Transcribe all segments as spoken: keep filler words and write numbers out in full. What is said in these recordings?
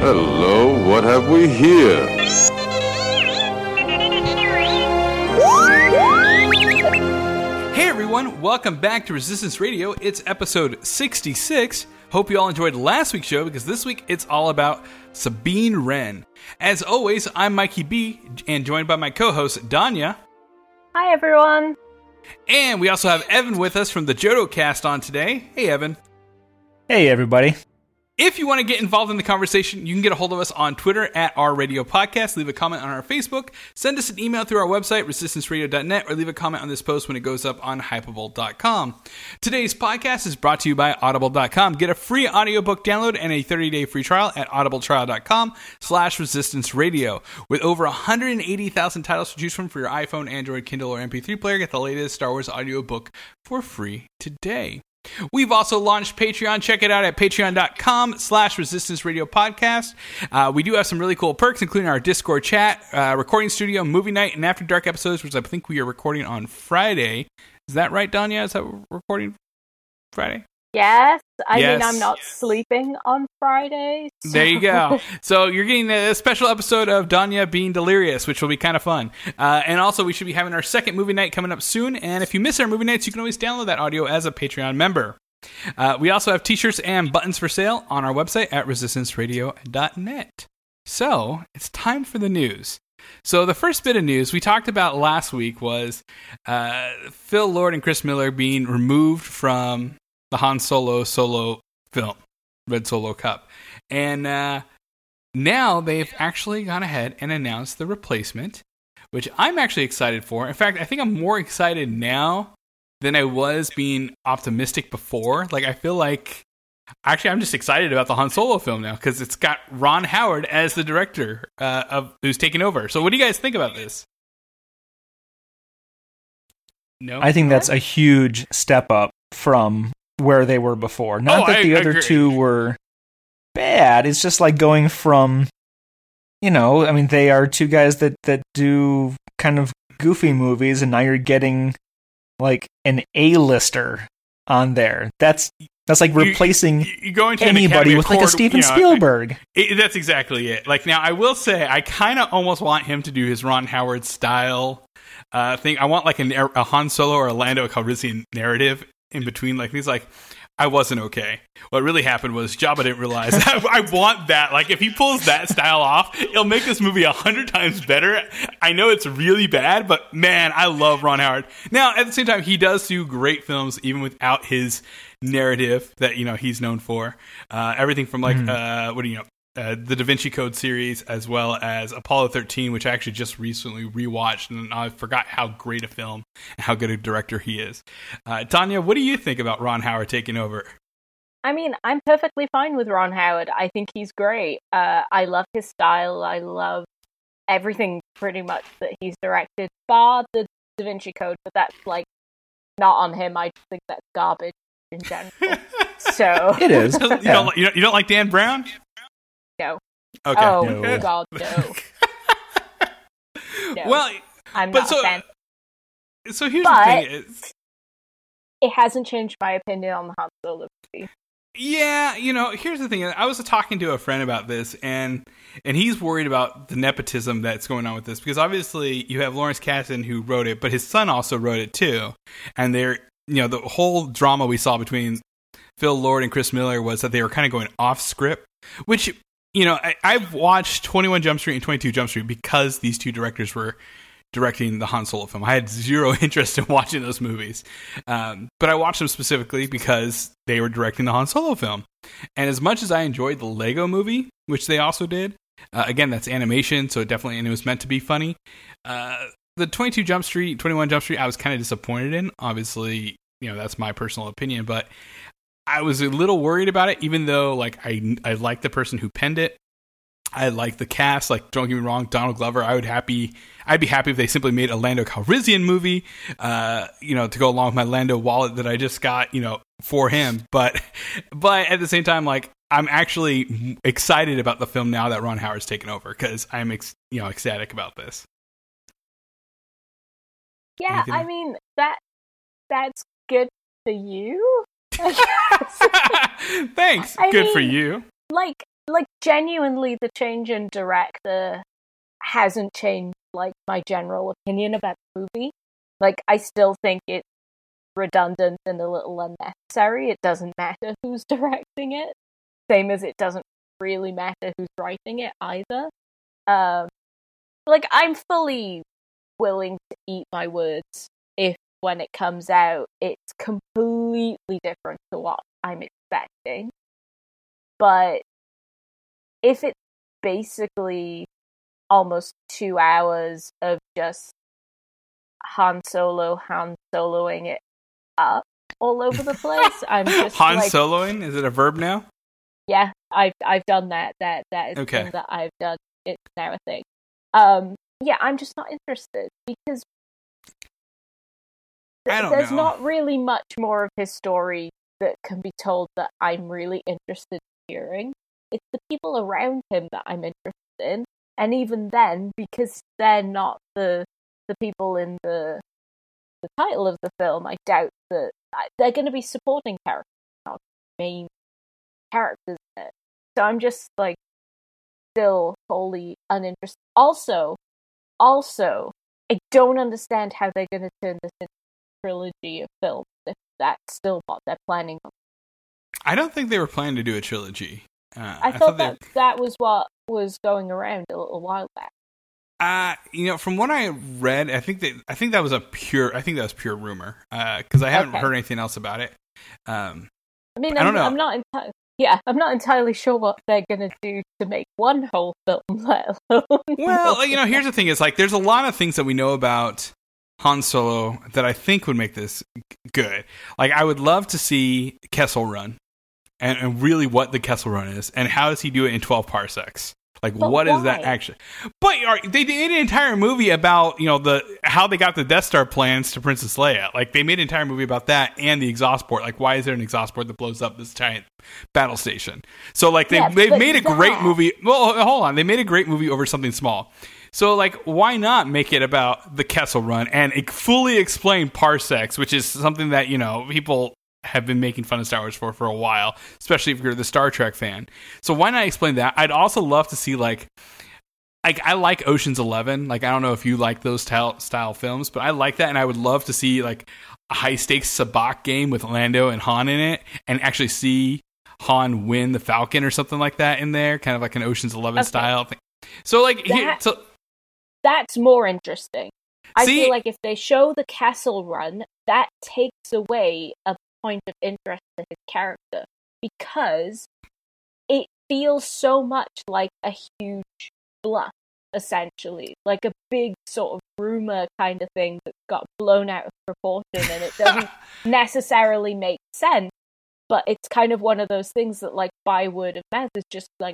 Hello, what have we here? Hey everyone, welcome back to Resistance Radio. It's episode sixty-six. Hope you all enjoyed last week's show because this week it's all about Sabine Wren. As always, I'm Mikey B, and joined by my co-host, Danya. Hi everyone. And we also have Evan with us from the Johto Cast on today. Hey Evan. Hey everybody. If you want to get involved in the conversation, you can get a hold of us on Twitter at our radio podcast, leave a comment on our Facebook, send us an email through our website, resistance radio dot net, or leave a comment on this post when it goes up on hypable dot com. Today's podcast is brought to you by audible dot com. Get a free audiobook download and a thirty-day free trial at audible trial dot com slash resistance radio. With over one hundred eighty thousand titles to choose from for your iPhone, Android, Kindle, or M P three player, get the latest Star Wars audiobook for free today. We've also launched Patreon. Check it out at patreon dot com slash resistance radio podcast. Uh, we do have some really cool perks, including our Discord chat, uh, recording studio, movie night, and After Dark episodes, which I think we are recording on Friday. Is that right, Danya? Is that we're recording Friday? Yes. I yes. mean, I'm not sleeping on Fridays. So. There you go. So you're getting a special episode of Danya being delirious, which will be kind of fun. Uh, and also, we should be having our second movie night coming up soon. And if you miss our movie nights, you can always download that audio as a Patreon member. Uh, we also have t-shirts and buttons for sale on our website at resistance radio dot net. So it's time for the news. So the first bit of news we talked about last week was uh, Phil Lord and Chris Miller being removed from the Han Solo solo film, Red Solo Cup. And uh, now they've actually gone ahead and announced the replacement, which I'm actually excited for. In fact, I think I'm more excited now than I was being optimistic before. Like, I feel like, actually, I'm just excited about the Han Solo film now because it's got Ron Howard as the director uh, of who's taking over. So what do you guys think about this? No, I think that's a huge step up from where they were before. Not oh, that I, the I other agree. two were bad. It's just like going from, you know, I mean, they are two guys that, that do kind of goofy movies, and now you're getting like an A-lister on there. That's that's like replacing you, you go into anybody with like a Accord, Steven you know, Spielberg. It, that's exactly it. Like, now I will say, I kind of almost want him to do his Ron Howard style uh, thing. I want like a, a Han Solo or a Lando Calrissian narrative in between. Like, he's like, I wasn't okay. What really happened was Jabba didn't realize. I, I want that. Like, if he pulls that style off, it'll make this movie a hundred times better. I know it's really bad, but man, I love Ron Howard. Now, at the same time, he does do great films even without his narrative that, you know, he's known for. Uh, everything from like, mm. uh, what do you know? Uh, the Da Vinci Code series, as well as Apollo thirteen, which I actually just recently rewatched, and I forgot how great a film and how good a director he is. Uh, Tanya, what do you think about Ron Howard taking over? I mean, I'm perfectly fine with Ron Howard. I think he's great. Uh, I love his style. I love everything pretty much that he's directed, bar the Da Vinci Code, but that's like not on him. I just think that's garbage in general. So it is. you, Yeah. don't, you, don't, you don't like Dan Brown? No. Okay. Oh, No. God, no. No. Well, I'm but not so, a fan. So here's But- the thing: is, It hasn't changed my opinion on the Han Solo movie. yeah, you know, here's the thing. I was talking to a friend about this, and and he's worried about the nepotism that's going on with this because obviously you have Lawrence Kasdan who wrote it, but his son also wrote it too, and they're, you know, the whole drama we saw between Phil Lord and Chris Miller was that they were kind of going off script, which, you know, I, I've watched twenty-one Jump Street and twenty-two Jump Street because these two directors were directing the Han Solo film. I had zero interest in watching those movies, um, but I watched them specifically because they were directing the Han Solo film. And as much as I enjoyed the Lego movie, which they also did, uh, again, that's animation, so it definitely, and it was meant to be funny. Uh, the twenty-two Jump Street, twenty-one Jump Street, I was kind of disappointed in. Obviously, you know, that's my personal opinion, but I was a little worried about it, even though, like, I I like the person who penned it. I like the cast. Like, don't get me wrong, Donald Glover. I would happy. I'd be happy if they simply made a Lando Calrissian movie. Uh, you know, to go along with my Lando wallet that I just got. You know, for him. But, but at the same time, like, I'm actually excited about the film now that Ron Howard's taken over because I'm, ex- you know, ecstatic about this. Yeah, Anything? I mean that that's good for you. Thanks. I Good for mean, you. Like, like, genuinely, the change in director hasn't changed, like, my general opinion about the movie. Like, I still think it's redundant and a little unnecessary. It doesn't matter who's directing it. Same as it doesn't really matter who's writing it either. Um, like, I'm fully willing to eat my words if, when it comes out, it's completely different to what I'm expecting. But if it's basically almost two hours of just Han Solo, Han Soloing it up all over the place, I'm just Han like, Soloing? Is it a verb now? Yeah, I've I've done that. That that is okay. a thing that I've done. It's now a thing. Um, yeah, I'm just not interested because I don't there's know. not really much more of his story that can be told that I'm really interested in hearing. It's the people around him that I'm interested in, and even then, because they're not the the people in the the title of the film, I doubt that they're going to be supporting characters, not main characters in it. So I'm just like still wholly uninterested. Also, also, I don't understand how they're going to turn this into a trilogy of films if that's still what they're planning on. I don't think they were planning to do a trilogy. Uh, I, I thought, thought that they... that was what was going around a little while back. Uh, you know, from what I read, I think that I think that was a pure. I think that was pure rumor. Uh, because I haven't okay. heard anything else about it. Um, I mean, I I'm, don't know. I'm not entirely. Yeah, I'm not entirely sure what they're gonna do to make one whole film, let alone. Well, you know, here's the thing: is like there's a lot of things that we know about Han Solo that I think would make this good. Like, I would love to see Kessel Run, and, and really what the Kessel Run is, and how does he do it in twelve parsecs? Like, but what why? is that actually? But are, they did an entire movie about, you know, the how they got the Death Star plans to Princess Leia. Like, they made an entire movie about that and the exhaust port. Like, why is there an exhaust port that blows up this giant battle station? So, like, they yeah, they made a that... great movie. Well, hold on, they made a great movie over something small. So, like, why not make it about the Kessel Run and fully explain parsecs, which is something that, you know, people have been making fun of Star Wars for for a while, especially if you're the Star Trek fan. So why not explain that? I'd also love to see, like, like I like Ocean's Eleven. Like, I don't know if you like those style, style films, but I like that, and I would love to see, like, a high-stakes sabacc game with Lando and Han in it, and actually see Han win the Falcon or something like that in there, kind of like an Ocean's Eleven okay. style thing. So, like, that, here, so, that's more interesting. I see, feel like if they show the Kessel Run, that takes away a point of interest to his character, because it feels so much like a huge bluff, essentially, like a big sort of rumor kind of thing that got blown out of proportion, and it doesn't necessarily make sense, but it's kind of one of those things that, like, by word of mouth is just like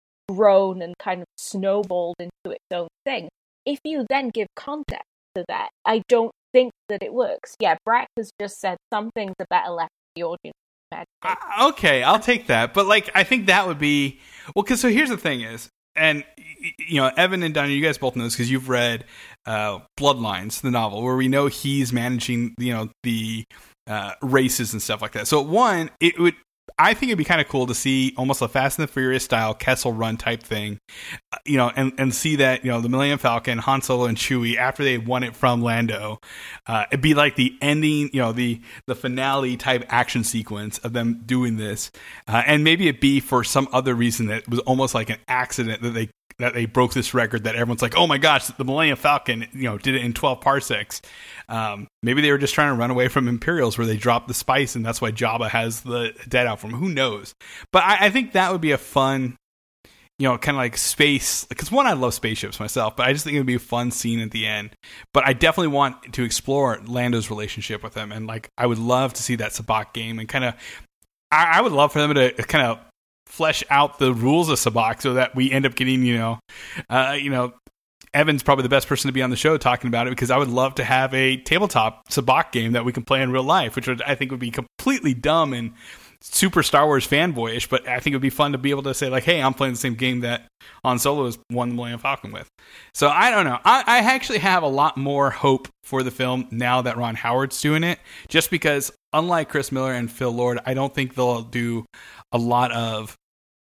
grown and kind of snowballed into its own thing. If you then give context to that, I don't think that it works. Yeah, Brack has just said some things are better left to the audience. Uh, okay, I'll take that. But, like, I think that would be... Well, because so here's the thing is, and, you know, Evan and Danya, you guys both know this because you've read uh, Bloodlines, the novel, where we know he's managing, you know, the uh, races and stuff like that. So, one, it would... I think it'd be kind of cool to see almost a Fast and the Furious style Kessel Run type thing, you know, and, and see that, you know, the Millennium Falcon, Han Solo and Chewie, after they won it from Lando, uh, it'd be like the ending, you know, the, the finale type action sequence of them doing this. Uh, and maybe it'd be for some other reason that it was almost like an accident that they that they broke this record, that everyone's like, oh my gosh, the Millennium Falcon, you know, did it in twelve parsecs. Um, maybe they were just trying to run away from Imperials where they dropped the spice, and that's why Jabba has the dead out from. Who knows? But I, I think that would be a fun, you know, kind of like space, because one, I love spaceships myself, but I just think it would be a fun scene at the end. But I definitely want to explore Lando's relationship with him, and, like, I would love to see that sabacc game, and kind of, I, I would love for them to kind of flesh out the rules of sabacc so that we end up getting, you know, uh, you know, Evan's probably the best person to be on the show talking about it, because I would love to have a tabletop sabacc game that we can play in real life, which would, I think, would be completely dumb and super Star Wars fanboyish, but I think it would be fun to be able to say, like, hey, I'm playing the same game that Han Solo has won the Millennium Falcon with. So I don't know. I, I actually have a lot more hope for the film now that Ron Howard's doing it, just because, unlike Chris Miller and Phil Lord, I don't think they'll do a lot of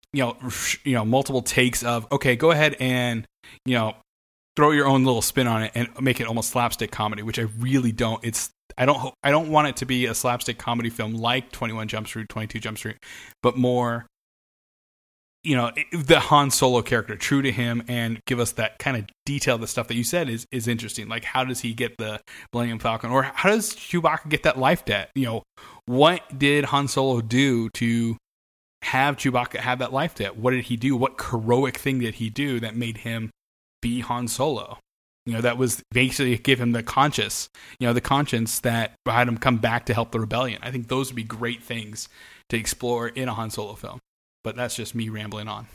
you know, you know, multiple takes of, okay, go ahead and, you know, throw your own little spin on it and make it almost slapstick comedy, which I really don't. It's I don't I don't want it to be a slapstick comedy film like twenty-one Jump Street, twenty-two Jump Street, but more, you know, the Han Solo character, true to him, and give us that kind of detail. The stuff that you said is is interesting. Like, how does he get the Millennium Falcon, or how does Chewbacca get that life debt? You know, what did Han Solo do to have Chewbacca have that life debt? What did he do? What heroic thing did he do that made him be Han Solo? You know, that was basically give him the conscience, you know, the conscience that had him come back to help the rebellion. I think those would be great things to explore in a Han Solo film. But that's just me rambling on.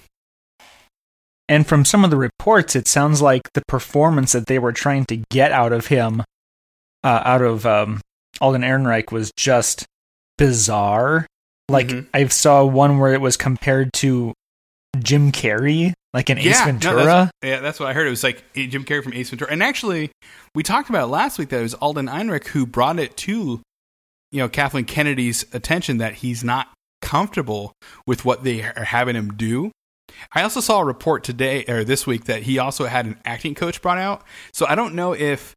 And from some of the reports, it sounds like the performance that they were trying to get out of him, uh, out of um, Alden Ehrenreich, was just bizarre. Like, mm-hmm. I saw one where it was compared to Jim Carrey, like in yeah, Ace Ventura. No, that's, yeah, that's what I heard. It was like Jim Carrey from Ace Ventura. And actually, we talked about it last week that it was Alden Ehrenreich who brought it to, you know, Kathleen Kennedy's attention that he's not comfortable with what they are having him do. I also saw a report today or this week that he also had an acting coach brought out. So I don't know if,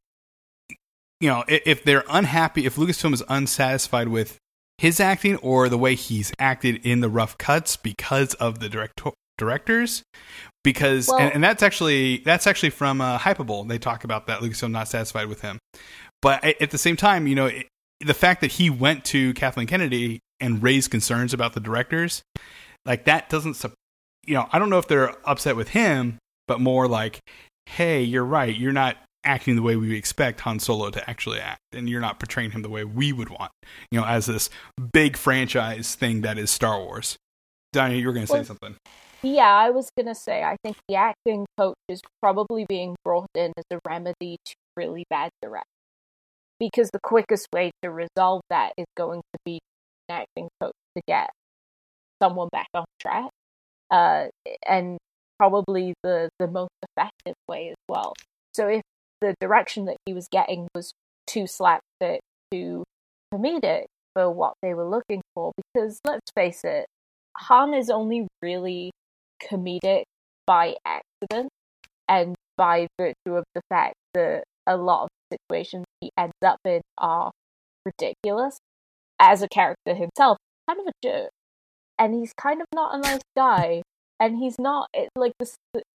you know, if, if they're unhappy, if Lucasfilm is unsatisfied with his acting or the way he's acted in the rough cuts because of the director directors. Because well, and, and that's actually that's actually from uh, Hypable. They talk about that Lucasfilm not satisfied with him. But at the same time, you know, it, the fact that he went to Kathleen Kennedy and raised concerns about the directors, like that doesn't, you know, I don't know if they're upset with him, but more like, hey, you're right. You're not acting the way we expect Han Solo to actually act, and you're not portraying him the way we would want, you know, as this big franchise thing that is Star Wars. Donnie, you were going to say well, something. Yeah, I was going to say, I think the acting coach is probably being brought in as a remedy to really bad direction. Because the quickest way to resolve that is going to be an acting coach to get someone back on track. Uh, and probably the, the most effective way as well. So if the direction that he was getting was too slapstick, too comedic for what they were looking for, because let's face it, Han is only really comedic by accident and by virtue of the fact that a lot of situations he ends up in are ridiculous. As a character himself, kind of a jerk, and he's kind of not a nice guy, and he's not it, like this.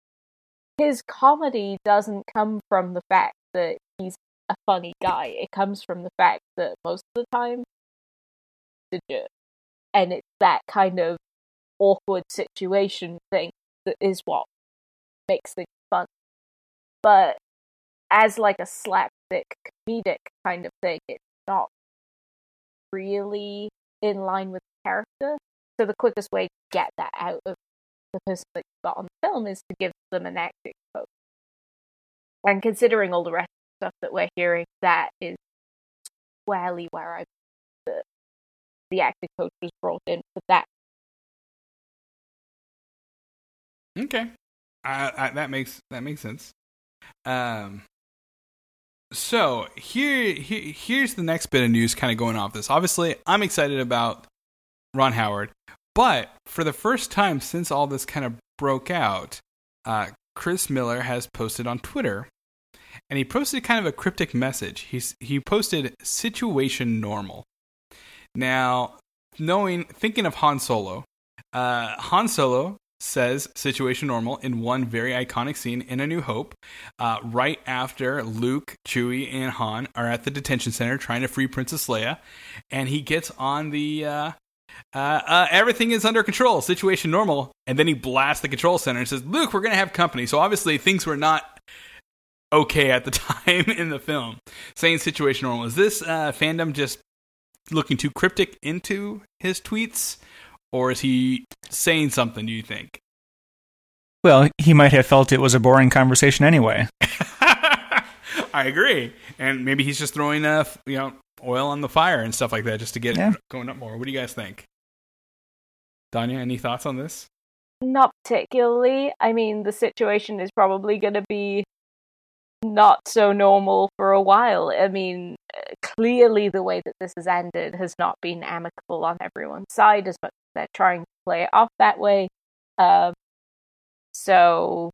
His comedy doesn't come from the fact that he's a funny guy. It comes from the fact that most of the time, he's a jerk, and it's that kind of awkward situation thing that is what makes things fun. But as like a slapstick comedic kind of thing, it's not really in line with the character. So the quickest way to get that out of the person that you've got on the film is to give them an acting coach. And considering all the rest of the stuff that we're hearing, that is squarely where I the, the acting coach was brought in for that. Okay, uh, I, that makes that makes sense. Um, so here, here here's the next bit of news, kind of going off this. Obviously, I'm excited about Ron Howard, but for the first time since all this kind of broke out, uh, Chris Miller has posted on Twitter, and he posted kind of a cryptic message. He's he posted "Situation Normal." Now, knowing thinking of Han Solo, uh, Han Solo says "Situation Normal" in one very iconic scene in A New Hope, uh, right after Luke, Chewie, and Han are at the detention center trying to free Princess Leia, and he gets on the uh, uh, uh, everything is under control, situation normal, and then he blasts the control center and says, "Luke, we're going to have company." So obviously things were not okay at the time in the film, saying "situation normal." Is this uh, fandom just looking too cryptic into his tweets? Or is he saying something, do you think? Well, he might have felt it was a boring conversation anyway. I agree. And maybe he's just throwing uh, you know, oil on the fire and stuff like that just to get yeah. it going up more. What do you guys think? Danya, any thoughts on this? Not particularly. I mean, the situation is probably going to be not so normal for a while. I mean, clearly the way that this has ended has not been amicable on everyone's side, as much as they're trying to play it off that way. Um, so,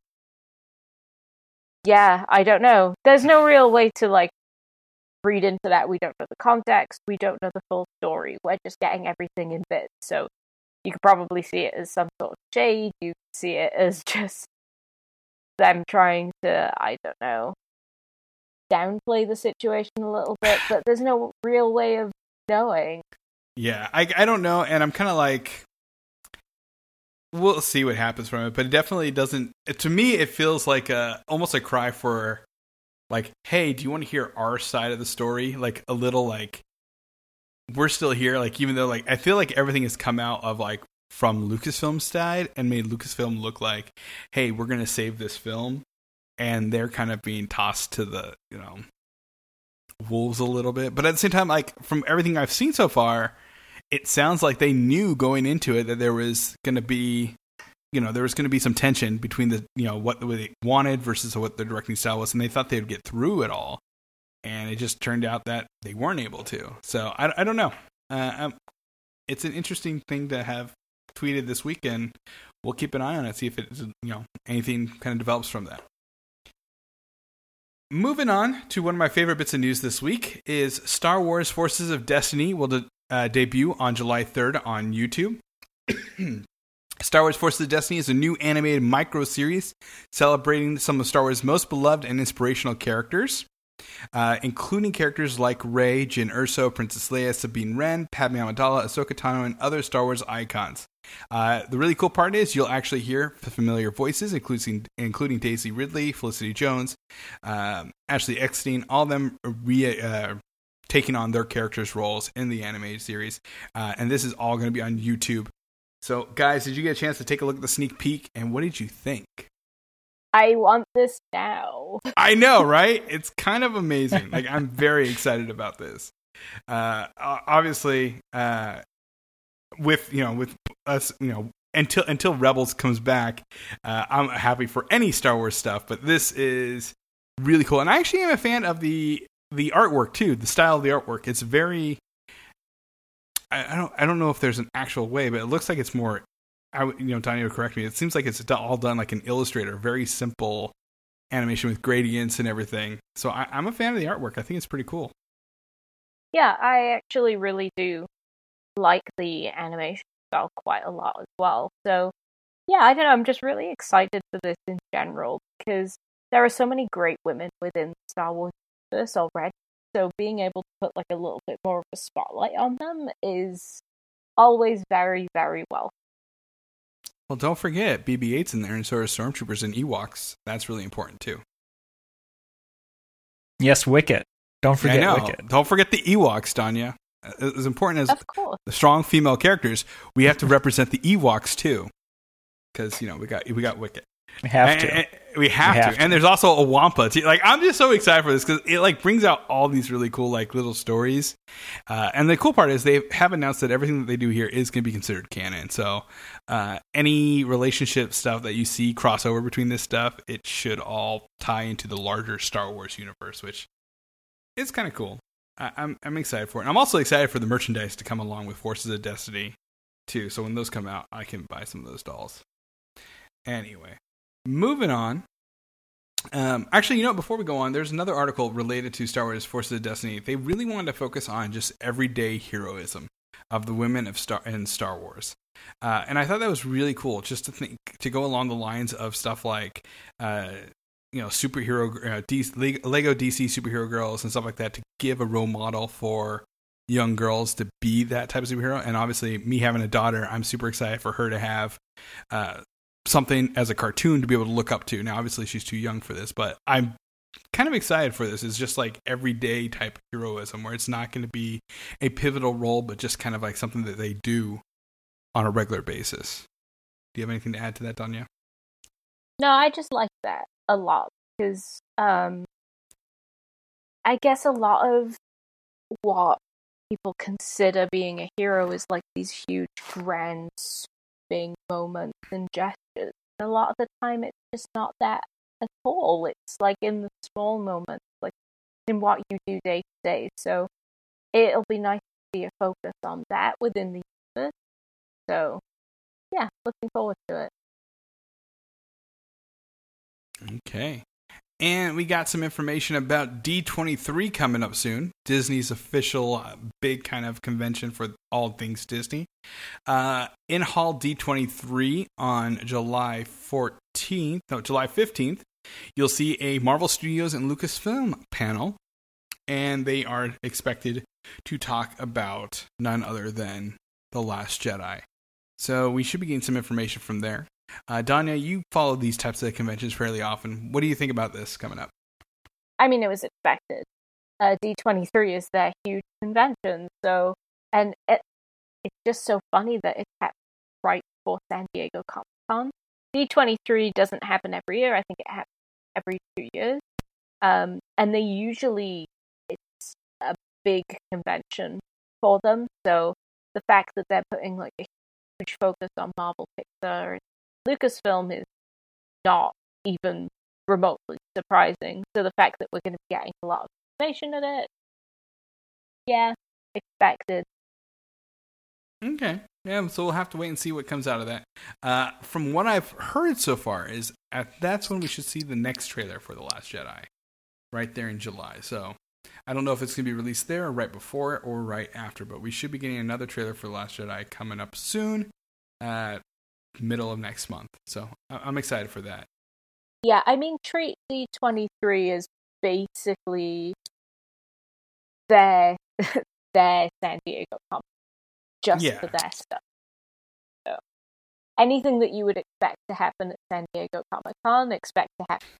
yeah, I don't know. There's no real way to, like, read into that. We don't know the context. We don't know the full story. We're just getting everything in bits. So you could probably see it as some sort of shade. You could see it as just them trying to, I don't know, downplay the situation a little bit. But there's no real way of knowing. Yeah, I, I don't know. And I'm kind of like, we'll see what happens from it. But it definitely doesn't, to me, it feels like a, almost a cry for, like, hey, do you want to hear our side of the story? Like, a little, like, we're still here. Like, even though, like, I feel like everything has come out of, like, from Lucasfilm's side and made Lucasfilm look like, hey, we're going to save this film. And they're kind of being tossed to the, you know, wolves a little bit. But at the same time, like, from everything I've seen so far, it sounds like they knew going into it that there was going to be, you know, there was going to be some tension between the, you know, what they wanted versus what the directing style was, and they thought they would get through it all, and it just turned out that they weren't able to. So I, I don't know. Uh, um, it's an interesting thing to have tweeted this weekend. We'll keep an eye on it, see if it, you know, anything kind of develops from that. Moving on to one of my favorite bits of news this week is Star Wars Forces of Destiny will de- uh, debut on July third on YouTube. Star Wars Forces of Destiny is a new animated micro-series celebrating some of Star Wars' most beloved and inspirational characters, uh, including characters like Rey, Jyn Erso, Princess Leia, Sabine Wren, Padme Amidala, Ahsoka Tano, and other Star Wars icons. Uh, the really cool part is you'll actually hear familiar voices, including including Daisy Ridley, Felicity Jones, um, Ashley Eckstein, all of them re- uh, taking on their characters' roles in the animated series. Uh, and this is all going to be on YouTube. So, guys, did you get a chance to take a look at the sneak peek, and what did you think? I want this now. I know, right? It's kind of amazing. Like, I'm very excited about this. Uh, obviously, uh, with, you know, with us, you know, until until Rebels comes back, uh, I'm happy for any Star Wars stuff, but this is really cool. And I actually am a fan of the the artwork, too, the style of the artwork. It's very... I don't. I don't know if there's an actual way, but it looks like it's more. I, you know, Tanya will correct me. It seems like it's all done like an Illustrator, very simple animation with gradients and everything. So I, I'm a fan of the artwork. I think it's pretty cool. Yeah, I actually really do like the animation style quite a lot as well. So yeah, I don't know. I'm just really excited for this in general because there are so many great women within Star Wars universe already. So being able to put like a little bit more of a spotlight on them is always very, very well. Well, don't forget B B eight's in there, and so are Stormtroopers and Ewoks. That's really important too. Yes, Wicket. Don't forget yeah, I know. Wicket. Don't forget the Ewoks, Danya. As important as of course. the strong female characters, we have to represent the Ewoks too, because you know we got we got Wicket. We have and, to. And we have, we have to. to. And there's also a Wampa too. Like, I'm just so excited for this because it like brings out all these really cool like little stories. Uh, and the cool part is they have announced that everything that they do here is going to be considered canon. So uh, any relationship stuff that you see crossover between this stuff, it should all tie into the larger Star Wars universe, which is kind of cool. I, I'm I'm excited for it. And I'm also excited for the merchandise to come along with Forces of Destiny too. So when those come out, I can buy some of those dolls. Anyway. Moving on. Um, actually, you know, before we go on, there's another article related to Star Wars Forces of Destiny. They really wanted to focus on just everyday heroism of the women of Star in Star Wars. Uh, and I thought that was really cool, just to think, to go along the lines of stuff like, uh, you know, superhero, uh, D C, Lego D C superhero girls and stuff like that, to give a role model for young girls to be that type of superhero. And obviously, me having a daughter, I'm super excited for her to have uh, something as a cartoon to be able to look up to. Now, obviously, she's too young for this, but I'm kind of excited for this. It's just like everyday type heroism where it's not going to be a pivotal role, but just kind of like something that they do on a regular basis. Do you have anything to add to that, Danya? No, I just like that a lot because um, I guess a lot of what people consider being a hero is like these huge, grand, sweeping moments and gestures. And a lot of the time, it's just not that at all. It's like in the small moments, like in what you do day to day. So it'll be nice to see a focus on that within the universe. So yeah, looking forward to it. Okay. And we got some information about D twenty-three coming up soon. Disney's official uh, big kind of convention for all things Disney. Uh, in Hall D twenty-three on July fourteenth, no, July fifteenth, you'll see a Marvel Studios and Lucasfilm panel. And they are expected to talk about none other than The Last Jedi. So we should be getting some information from there. Uh, Danya, you follow these types of conventions fairly often. What do you think about this coming up? I mean, it was expected. Uh, D twenty-three is their huge convention, so and it, it's just so funny that it's happened right before San Diego Comic Con. D twenty-three doesn't happen every year. I think it happens every two years, um, and they usually it's a big convention for them. So the fact that they're putting like a huge focus on Marvel, Pixar, Lucasfilm is not even remotely surprising. So the fact that we're going to be getting a lot of information in it, yeah, expected. Okay. Yeah, so we'll have to wait and see what comes out of that. Uh, from what I've heard so far, is at that's when we should see the next trailer for The Last Jedi, right there in July. So I don't know if it's going to be released there or right before it or right after, but we should be getting another trailer for The Last Jedi coming up soon. Uh, middle of next month, so I'm excited for that. Yeah, I mean, treat D twenty-three is basically their their San Diego Comic, just yeah. for their stuff. So anything that you would expect to happen at San Diego Comic Con, expect to happen.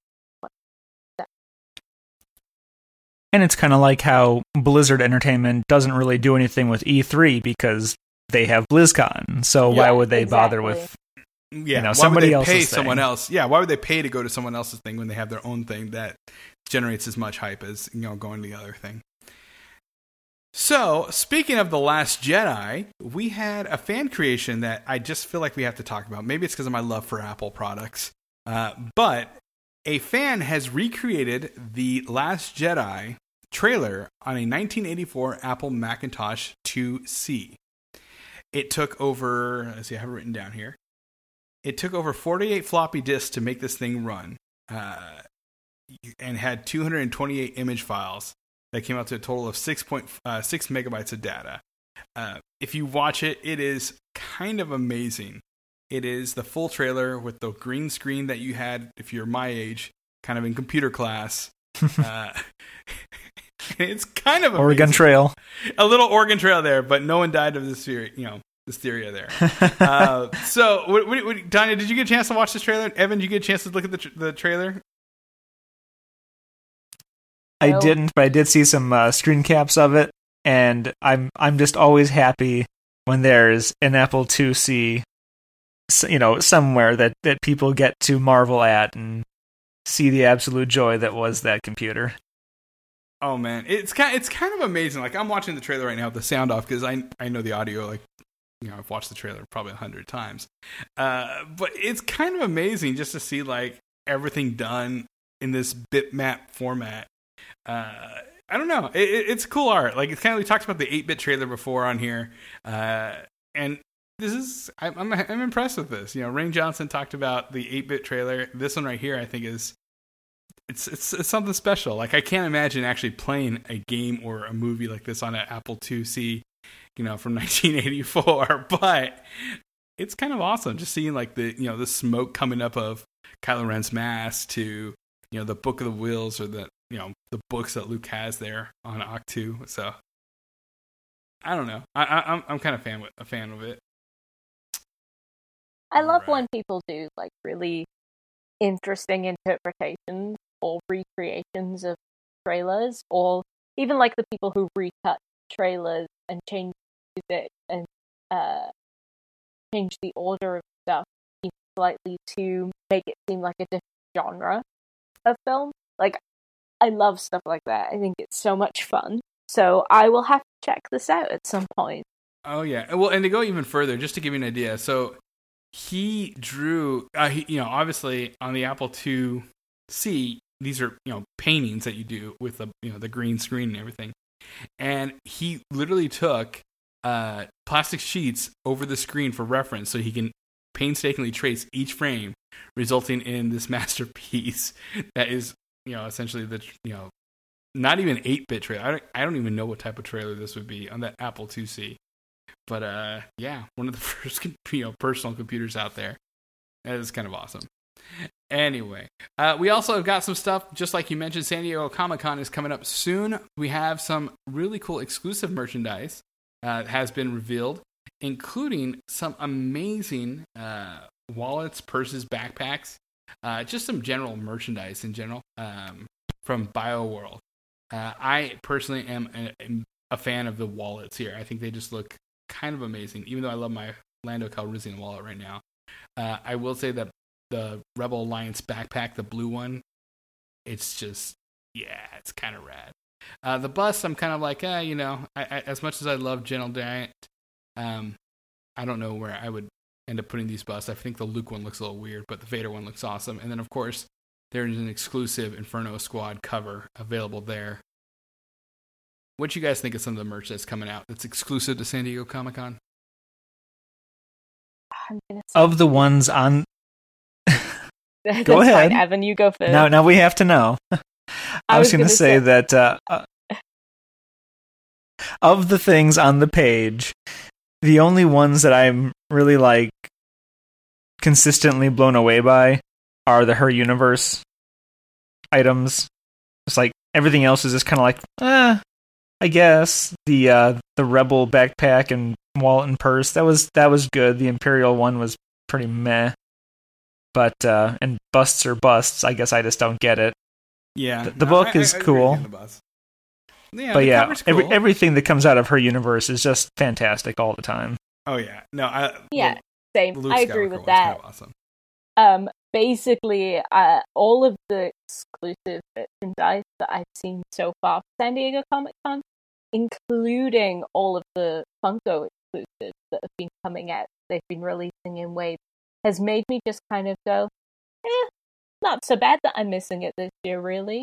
And it's kind of like how Blizzard Entertainment doesn't really do anything with E three because they have BlizzCon. So yeah, why would they exactly. bother with yeah, you know, why somebody would they else's pay thing? someone else? Yeah, why would they pay to go to someone else's thing when they have their own thing that generates as much hype as, you know, going to the other thing? So, speaking of The Last Jedi, we had a fan creation that I just feel like we have to talk about. Maybe it's because of my love for Apple products. Uh, but a fan has recreated the Last Jedi trailer on a nineteen eighty-four Apple Macintosh two C. It took over, let's see, I have it written down here. It took over forty-eight floppy disks to make this thing run, uh, and had two hundred twenty-eight image files that came out to a total of six point six megabytes of data. Uh, if you watch it, it is kind of amazing. It is the full trailer with the green screen that you had, if you're my age, kind of in computer class. uh, it's kind of amazing. Oregon Trail. A little Oregon Trail there, but no one died of this, you know, hysteria there. uh, so, what, what, what, Danya, did you get a chance to watch this trailer? Evan, did you get a chance to look at the, tra- the trailer? I No. didn't, but I did see some uh, screen caps of it, and I'm I'm just always happy when there's an Apple two C, you know, somewhere that, that people get to marvel at and see the absolute joy that was that computer. Oh man, it's kind it's kind of amazing. Like, I'm watching the trailer right now with the sound off because I I know the audio, like, you know, I've watched the trailer probably a hundred times. Uh, but it's kind of amazing just to see like everything done in this bitmap format. Uh, I don't know. It, it, it's cool art. Like, it's kind of, we talked about the eight-bit trailer before on here, uh, and this is I, I'm I'm impressed with this. You know, Rain Johnson talked about the eight-bit trailer. This one right here, I think, is it's it's it's something special. Like, I can't imagine actually playing a game or a movie like this on an Apple two C, you know, from nineteen eighty-four. But it's kind of awesome just seeing like the you know the smoke coming up of Kylo Ren's mask to you know the Book of the Wills or the you know, the books that Luke has there on Octu. So, I don't know. I, I, I'm I'm kind of fan with, a fan of it. I love Right. when people do like really interesting interpretations or recreations of trailers, or even like the people who recut trailers and change it and uh, change the order of stuff slightly to make it seem like a different genre of film. Like, I love stuff like that. I think it's so much fun. So I will have to check this out at some point. Oh yeah. Well, and to go even further, just to give you an idea, so he drew, uh, he, you know, obviously on the Apple two C, these are you know paintings that you do with the you know the green screen and everything, and he literally took uh, plastic sheets over the screen for reference, so he can painstakingly trace each frame resulting in this masterpiece that is, you know, essentially the, you know, not even eight-bit trailer. I don't, I don't even know what type of trailer this would be on that Apple two C. But, uh, yeah, one of the first, you know, personal computers out there. That is kind of awesome. Anyway, uh, we also have got some stuff, just like you mentioned, San Diego Comic-Con is coming up soon. We have some really cool exclusive merchandise uh, has been revealed, including some amazing uh, wallets, purses, backpacks, uh, just some general merchandise in general um, from BioWorld. Uh, I personally am a, am a fan of the wallets here. I think they just look kind of amazing, even though I love my Lando Calrissian wallet right now. Uh, I will say that the Rebel Alliance backpack, the blue one, it's just, yeah, it's kind of rad. Uh, the bus, I'm kind of like, eh, you know, I, I, as much as I love General Giant, um, I don't know where I would end up putting these busts. I think the Luke one looks a little weird, but the Vader one looks awesome. And then, of course, there's an exclusive Inferno Squad cover available there. What do you guys think of some of the merch that's coming out that's exclusive to San Diego Comic-Con? Of the ones on... That's Go ahead. Fine, Evan, you go first. Now, now we have to know. I, I was, was going to say, say that uh, uh, of the things on the page, the only ones that I'm really like consistently blown away by are the Her Universe items. It's like everything else is just kind of like, eh, I guess the uh, the Rebel backpack and wallet and purse, that was that was good. The Imperial one was pretty meh. But, uh, and busts are busts. I guess I just don't get it. Yeah. The, the no, book I, is I, I cool. Yeah, but yeah, cool. every, everything that comes out of Her Universe is just fantastic all the time. Oh, yeah. No, I, yeah, the, same. The I agree with that. Kind of awesome. Um, basically, uh, all of the exclusive merchandise that I've seen so far for San Diego Comic-Con, including all of the Funko exclusives that have been coming out, they've been releasing in waves, has made me just kind of go, eh, not so bad that I'm missing it this year, really.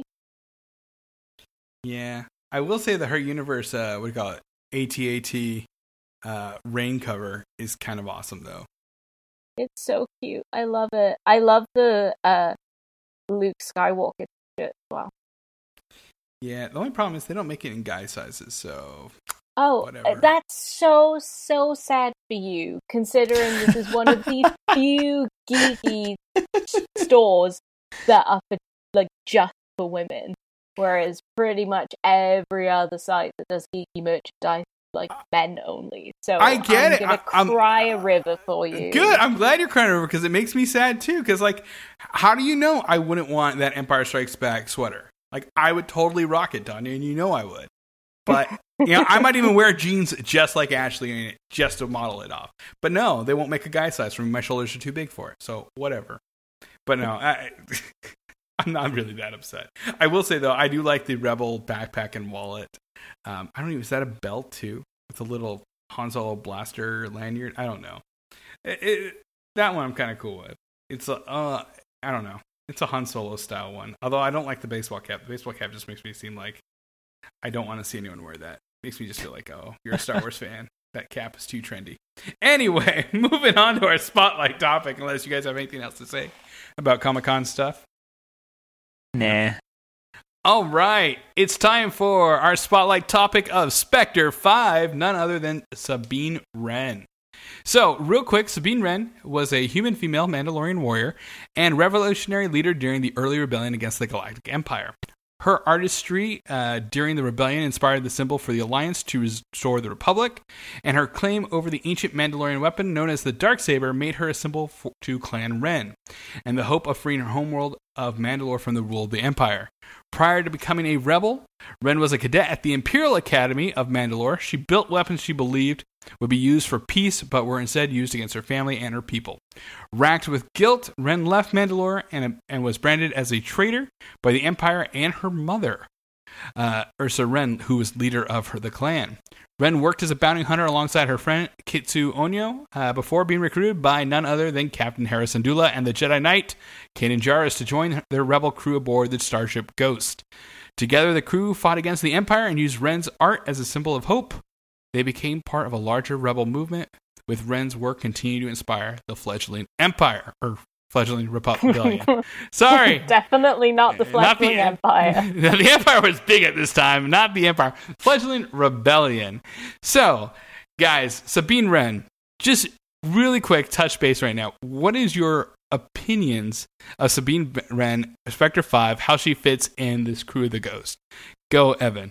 Yeah. I will say that Her Universe, uh, what do you call it, A T A T uh, rain cover is kind of awesome, though. It's so cute. I love it. I love the uh, Luke Skywalker shirt as well. Yeah, the only problem is they don't make it in guy sizes, so... Oh, whatever. That's so, so sad for you, considering this is one of the few geeky stores that are for, like, just for women, whereas pretty much every other site that does geeky merchandise, like, men only. So I get I'm it. gonna I, cry a river for you. Good. I'm glad you're crying a river, because it makes me sad, too, because, like, how do you know I wouldn't want that Empire Strikes Back sweater? Like, I would totally rock it, Tanya, and you know I would. But, you know, I might even wear jeans just like Ashley in it, just to model it off. But no, they won't make a guy size for me. My shoulders are too big for it. So, whatever. But no, I, I'm not really that upset. I will say, though, I do like the Rebel backpack and wallet. Um, I don't even, is that a belt, too? With a little Han Solo blaster lanyard? I don't know. It, it, that one I'm kind of cool with. It's a, uh, I don't know. It's a Han Solo style one. Although I don't like the baseball cap. The baseball cap just makes me seem like I don't want to see anyone wear that. Makes me just feel like, oh, you're a Star Wars fan. That cap is too trendy. Anyway, moving on to our spotlight topic, unless you guys have anything else to say about Comic-Con stuff. Nah. All right. It's time for our spotlight topic of Spectre five, none other than Sabine Wren. So, real quick, Sabine Wren was a human female Mandalorian warrior and revolutionary leader during the early rebellion against the Galactic Empire. Her artistry uh, during the rebellion inspired the symbol for the Alliance to restore the Republic, and her claim over the ancient Mandalorian weapon known as the Darksaber made her a symbol for, to Clan Wren, and the hope of freeing her homeworld of Mandalore from the rule of the Empire. Prior to becoming a rebel, Wren was a cadet at the Imperial Academy of Mandalore. She built weapons she believed would be used for peace, but were instead used against her family and her people. Racked with guilt, Wren left Mandalore and, and was branded as a traitor by the Empire and her mother, uh, Ursa Wren, who was leader of her, the clan. Wren worked as a bounty hunter alongside her friend Kitsu Onyo uh, before being recruited by none other than Captain Hera Syndulla and the Jedi Knight Kanan Jarrus to join their rebel crew aboard the starship Ghost. Together, the crew fought against the Empire and used Wren's art as a symbol of hope. They became part of a larger rebel movement, with Wren's work continuing to inspire the fledgling Empire, or fledgling rebellion. Sorry. Definitely not the fledgling not the, empire. The empire was big at this time, not the empire. Fledgling rebellion. So, guys, Sabine Wren, just really quick touch base right now. What is your opinions of Sabine Wren, Spectre five, how she fits in this Crew of the Ghost? Go, Evan.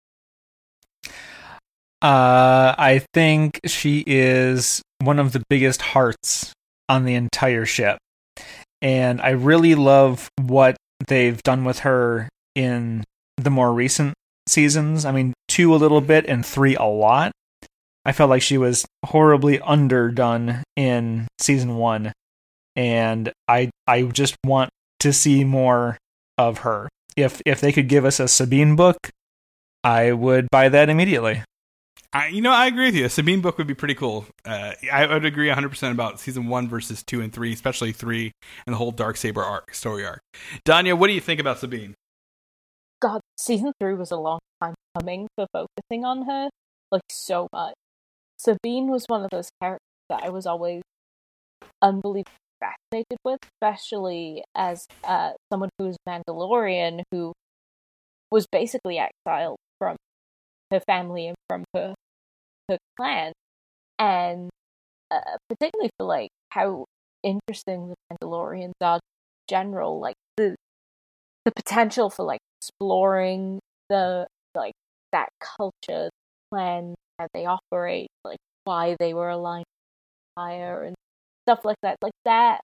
Uh, I think she is one of the biggest hearts on the entire ship. And I really love what they've done with her in the more recent seasons. I mean, two a little bit and three a lot. I felt like she was horribly underdone in season one. And I I just want to see more of her. If if they could give us a Sabine book, I would buy that immediately. I, you know, I agree with you. A Sabine book would be pretty cool. Uh, I would agree one hundred percent about season one versus two and three, especially three and the whole Darksaber arc, story arc. Danya, what do you think about Sabine? God, season three was a long time coming for focusing on her, like so much. Sabine was one of those characters that I was always unbelievably fascinated with, especially as uh, someone who's Mandalorian, who was basically exiled from her family and from her her clan, and uh, particularly for like how interesting the Mandalorians are in general, like the the potential for like exploring the like that culture, clan, how they operate, like why they were aligned with fire and stuff like that. Like that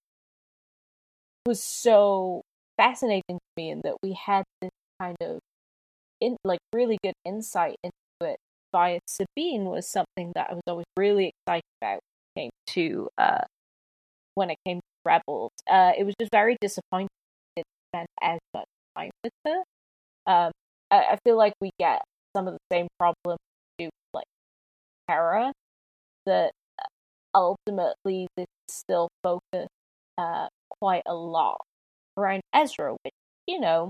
was so fascinating to me, and that we had this kind of in like really good insight into it via Sabine was something that I was always really excited about when it came to uh when it came to Rebels. Uh it was just very disappointing to spend as much time with her. Um I, I feel like we get some of the same problems to like Hera, that ultimately this is still focused uh quite a lot around Ezra, which, you know,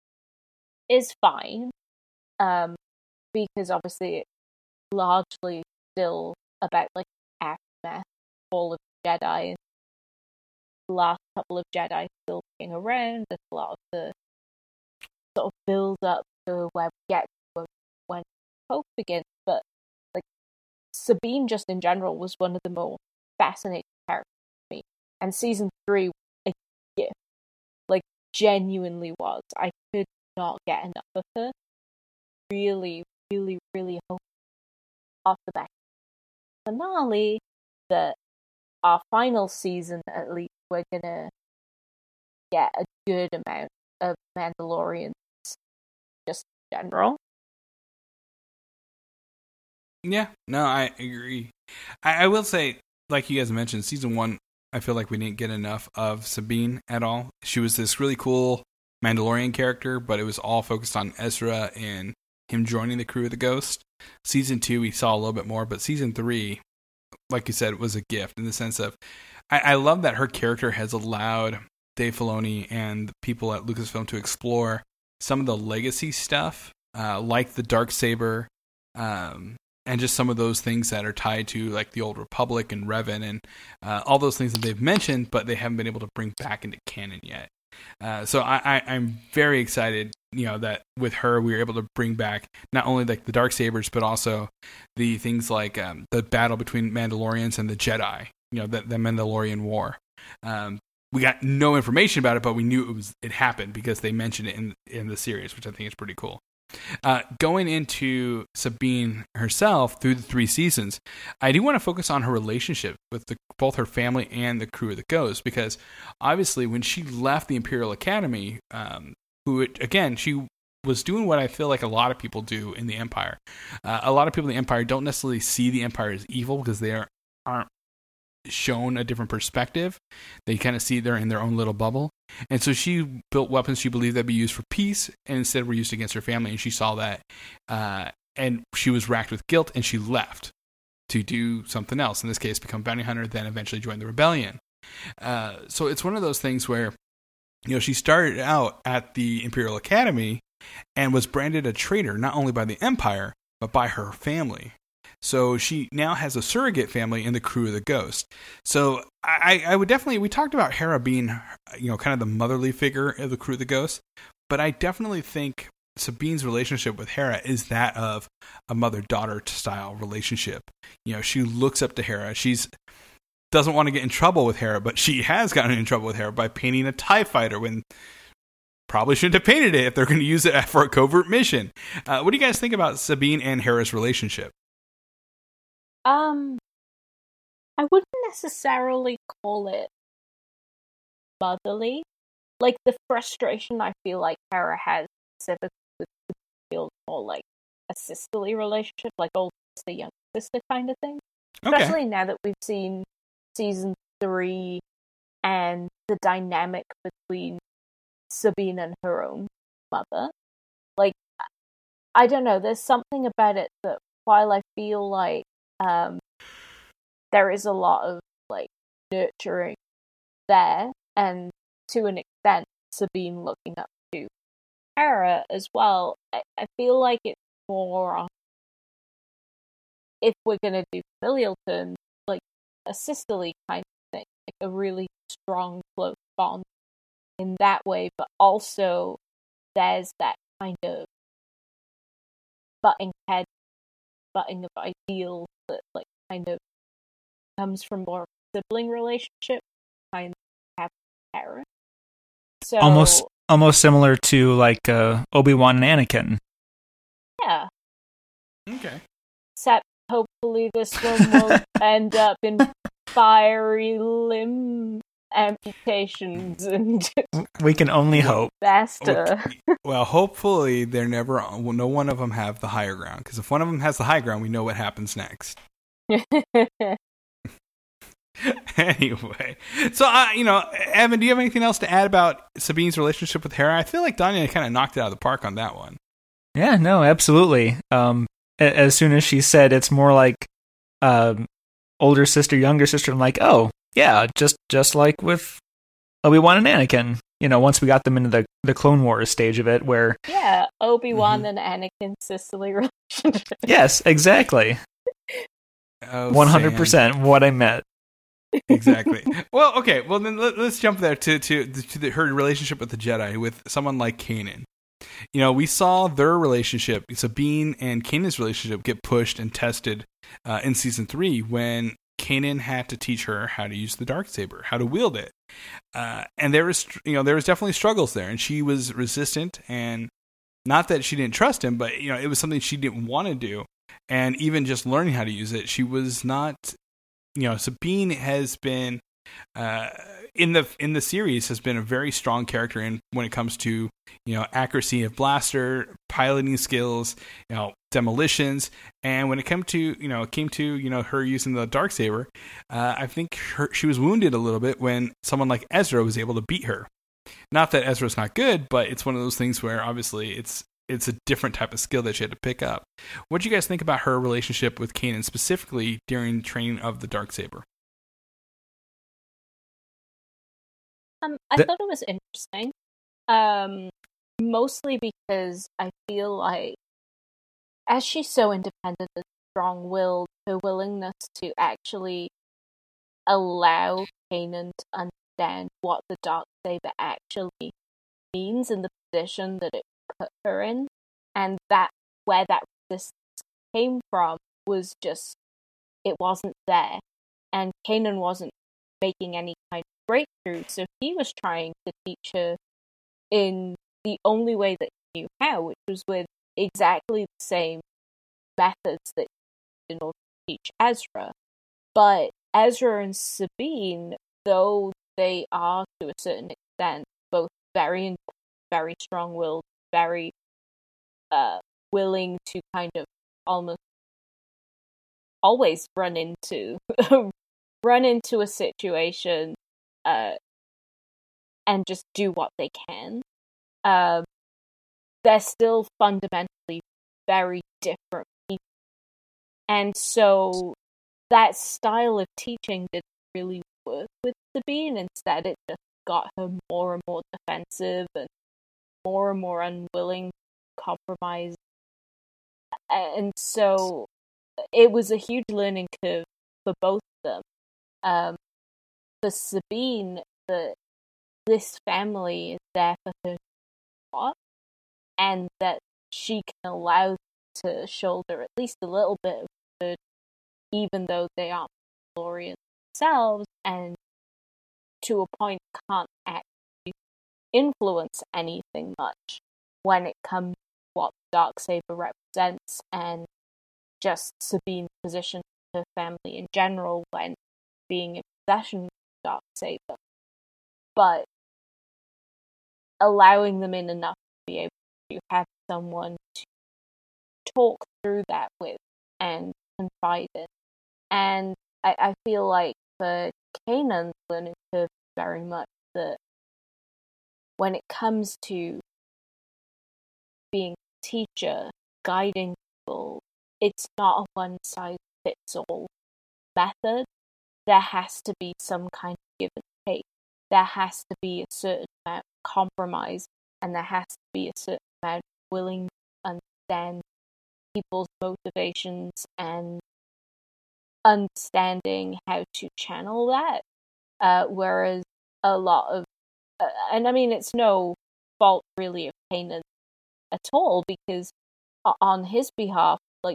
is fine, um, because obviously it's largely still about like aftermath, all of the Jedi, and the last couple of Jedi still being around, and a lot of the sort of build up to where we get to when Hope begins. But like Sabine, just in general, was one of the more fascinating characters to me, and season three was a gift, like genuinely was. I could not get enough of her. Really, really, really hope off the back of the finale that our final season, at least, we're gonna get a good amount of Mandalorians, just in general. Yeah, no, I agree. I, I will say, like you guys mentioned, season one, I feel like we didn't get enough of Sabine at all. She was this really cool Mandalorian character, but it was all focused on Ezra and him joining the Crew of the Ghost. Season two, we saw a little bit more, but season three, like you said, was a gift in the sense of, I, I love that her character has allowed Dave Filoni and the people at Lucasfilm to explore some of the legacy stuff, uh, like the Darksaber, um, and just some of those things that are tied to like the Old Republic and Revan and uh, all those things that they've mentioned, but they haven't been able to bring back into canon yet. Uh, so I, I, I'm very excited, you know, that with her we were able to bring back not only like the Darksabers, but also the things like um, the battle between Mandalorians and the Jedi. You know, the, the Mandalorian War. Um, we got no information about it, but we knew it was it happened because they mentioned it in in the series, which I think is pretty cool. Uh, going into Sabine herself through the three seasons, I do want to focus on her relationship with the, both her family and the Crew of the Ghost, because obviously when she left the Imperial Academy, um, who it, again, she was doing what I feel like a lot of people do in the Empire. Uh, a lot of people in the Empire don't necessarily see the Empire as evil because they are, aren't shown a different perspective. They kind of see they're in their own little bubble. And so she built weapons she believed that'd be used for peace, and instead were used against her family. And she saw that, uh, and she was racked with guilt, and she left to do something else. In this case, become bounty hunter, then eventually join the rebellion. Uh, so it's one of those things where, you know, she started out at the Imperial Academy and was branded a traitor, not only by the Empire, but by her family. So she now has a surrogate family in the crew of the Ghost. So I, I would definitely, we talked about Hera being, you know, kind of the motherly figure of the crew of the Ghost, but I definitely think Sabine's relationship with Hera is that of a mother-daughter style relationship. You know, she looks up to Hera. She's doesn't want to get in trouble with Hera, but she has gotten in trouble with Hera by painting a TIE fighter when probably shouldn't have painted it if they're going to use it for a covert mission. Uh, what do you guys think about Sabine and Hera's relationship? Um, I wouldn't necessarily call it motherly. Like, the frustration I feel like Hera has specifically with the feels more like a sisterly relationship, like old sister, young sister kind of thing. Okay. Especially now that we've seen season three and the dynamic between Sabine and her own mother. Like, I don't know, there's something about it that while I feel like um, there is a lot of, like, nurturing there, and to an extent, Sabine looking up to Hera as well, I, I feel like it's more, if we're going to do familial terms, like a sisterly kind of thing, like a really strong, close bond in that way, but also there's that kind of butting head, butting of ideals that, like, kind of comes from more of a sibling relationship, kind of have Hera. So almost almost similar to like uh, Obi-Wan and Anakin. yeah. Okay. Except hopefully this one won't end up in fiery limb amputations and We can only hope. faster. Well, hopefully they're never, well, no one of them have the higher ground, because if one of them has the high ground, we know what happens next. Anyway, so uh, you know, Evan, do you have anything else to add about Sabine's relationship with Hera? I feel like Danya kind of knocked it out of the park on that one. Yeah, no, absolutely. Um, a- as soon as she said it's more like um, older sister, younger sister, I'm like, oh, yeah, just just like with Obi-Wan and Anakin. You know, once we got them into the, the Clone Wars stage of it, where Yeah, Obi-Wan Mhm. and Anakin sisterly relationship. yes, exactly, Oh, one hundred percent what I meant. Exactly. Well, okay. Well, then let, let's jump there to to, to the, her relationship with the Jedi, with someone like Kanan. You know, we saw their relationship, Sabine and Kanan's relationship, get pushed and tested uh, in season three when Kanan had to teach her how to use the Darksaber, how to wield it. Uh, and there was, you know, there was definitely struggles there, and she was resistant. And not that she didn't trust him, but you know, it was something she didn't want to do. And even just learning how to use it, she was not. You know, Sabine has been uh, in the in the series has been a very strong character in when it comes to, you know, accuracy of blaster, piloting skills, you know, demolitions, and when it came to you know it came to you know her using the Darksaber, uh, I think her, she was wounded a little bit when someone like Ezra was able to beat her. Not that Ezra's not good, but it's one of those things where obviously it's. It's a different type of skill that she had to pick up. What do you guys think about her relationship with Kanan, specifically during training of the Darksaber? Um, I The- thought it was interesting. Um, mostly because I feel like, as she's so independent and strong-willed, her willingness to actually allow Kanan to understand what the Darksaber actually means and the position that it put her in, and that where that resistance came from was just, it wasn't there, and Kanan wasn't making any kind of breakthrough, so he was trying to teach her in the only way that he knew how, which was with exactly the same methods that he used in order to teach Ezra. But Ezra and Sabine, though they are to a certain extent both very very strong-willed, very uh, willing to kind of almost always run into run into a situation uh, and just do what they can. Um, they're still fundamentally very different people, and so that style of teaching didn't really work with Sabine. Instead, it just got her more and more defensive and more and more unwilling to compromise. And so it was a huge learning curve for both of them. Um, for Sabine, the this family is there for her to watch, and that she can allow to shoulder at least a little bit of burden, even though they aren't Mandalorians themselves, and to a point can't actually influence anything much when it comes to what Darksaber represents, and just Sabine's position to her family in general when being in possession of Darksaber. But allowing them in enough to be able to have someone to talk through that with and confide in. And I, I feel like for Kanan's learning curve very much that when it comes to being a teacher, guiding people, it's not a one-size-fits-all method. There has to be some kind of give and take. There has to be a certain amount of compromise, and there has to be a certain amount of willing to understand people's motivations and understanding how to channel that. Uh, whereas a lot of, uh, and I mean, it's no fault really of Kanan at all, because on his behalf, like,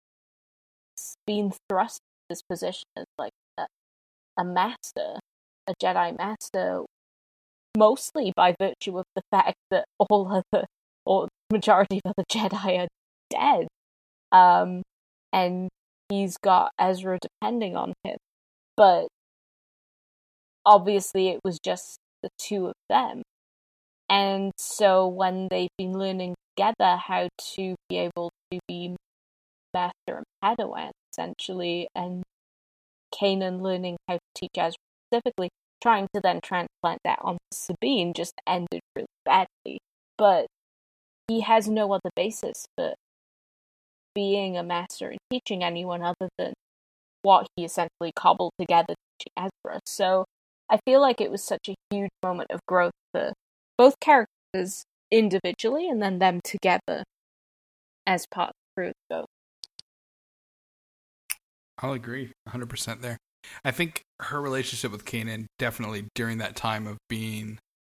being thrust in this position as like a, a master, a Jedi master, mostly by virtue of the fact that all other, or the majority of other Jedi are dead. Um, and he's got Ezra depending on him. But obviously it was just the two of them. And so when they've been learning together how to be able to be master and Padawan, essentially, and Kanan learning how to teach Ezra specifically, trying to then transplant that onto Sabine just ended really badly. But he has no other basis for being a master and teaching anyone other than what he essentially cobbled together teaching Ezra. So I feel like it was such a huge moment of growth for both characters individually and then them together as part of the crew. So I'll agree one hundred percent there. I think her relationship with Kanan definitely during that time of being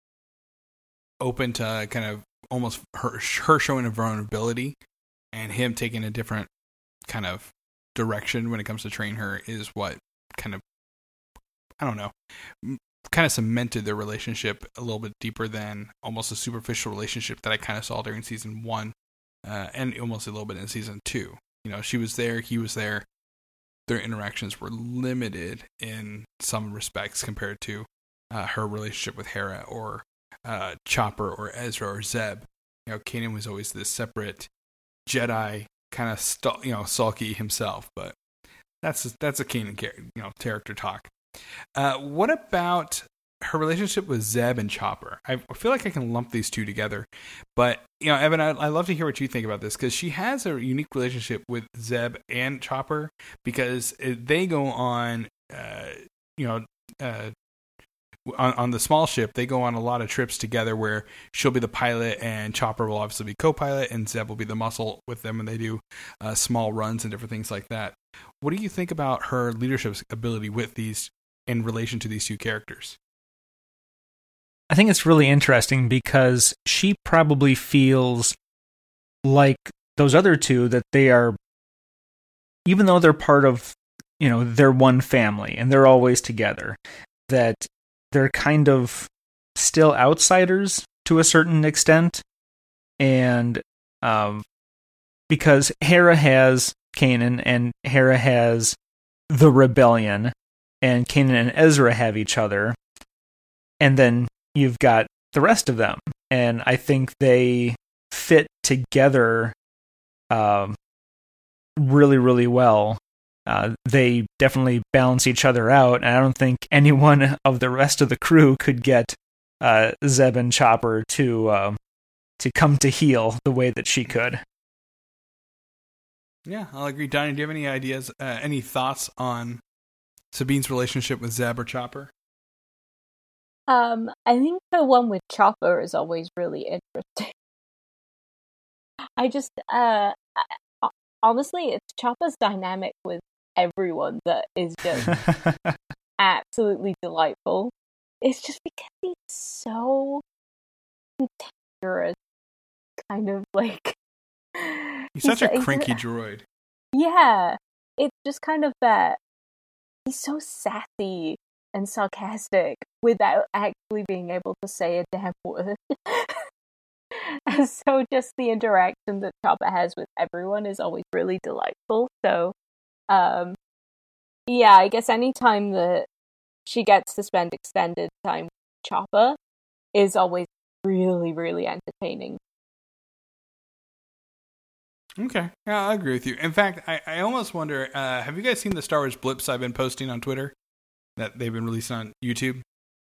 open to kind of almost her, her showing a vulnerability and him taking a different kind of direction when it comes to train her is what kind of, I don't know, kind of cemented their relationship a little bit deeper than almost a superficial relationship that I kind of saw during season one uh, and almost a little bit in season two. You know, she was there, he was there. Their interactions were limited in some respects compared to uh, her relationship with Hera or uh, Chopper or Ezra or Zeb. You know, Kanan was always this separate Jedi kind of st- you know sulky himself, but that's that's a Kanan char- you know character talk. Uh, what about her relationship with Zeb and Chopper? I feel like I can lump these two together, but you know, Evan, I, I love to hear what you think about this because she has a unique relationship with Zeb and Chopper because they go on, uh, you know, uh, on, on the small ship. They go on a lot of trips together where she'll be the pilot and Chopper will obviously be co-pilot, and Zeb will be the muscle with them, and they do uh, small runs and different things like that. What do you think about her leadership ability with these in relation to these two characters? I think it's really interesting because she probably feels like those other two that they are, even though they're part of, you know, they're one family and they're always together, that they're kind of still outsiders to a certain extent. And um, because Hera has Kanan and Hera has the rebellion, and Kanan and Ezra have each other, and then you've got the rest of them, and I think they fit together um, really, really well. Uh, they definitely balance each other out, and I don't think anyone of the rest of the crew could get uh, Zeb and Chopper to uh, to come to heel the way that she could. Yeah, I'll agree. Donnie, do you have any ideas, uh, any thoughts on Sabine's relationship with Zeb or Chopper? Um, I think the one with Chopper is always really interesting. I just, uh, honestly, it's Chopper's dynamic with everyone that is just absolutely delightful. It's just because he's so cantankerous, kind of like... He's such he's, a cranky he's, droid. Yeah, it's just kind of that... He's so sassy and sarcastic without actually being able to say a damn word. And so just the interaction that Chopper has with everyone is always really delightful. So, um, yeah, I guess any time that she gets to spend extended time with Chopper is always really, really entertaining. Okay, yeah, I agree with you. In fact, I, I almost wonder, uh, have you guys seen the Star Wars blips I've been posting on Twitter that they've been releasing on YouTube?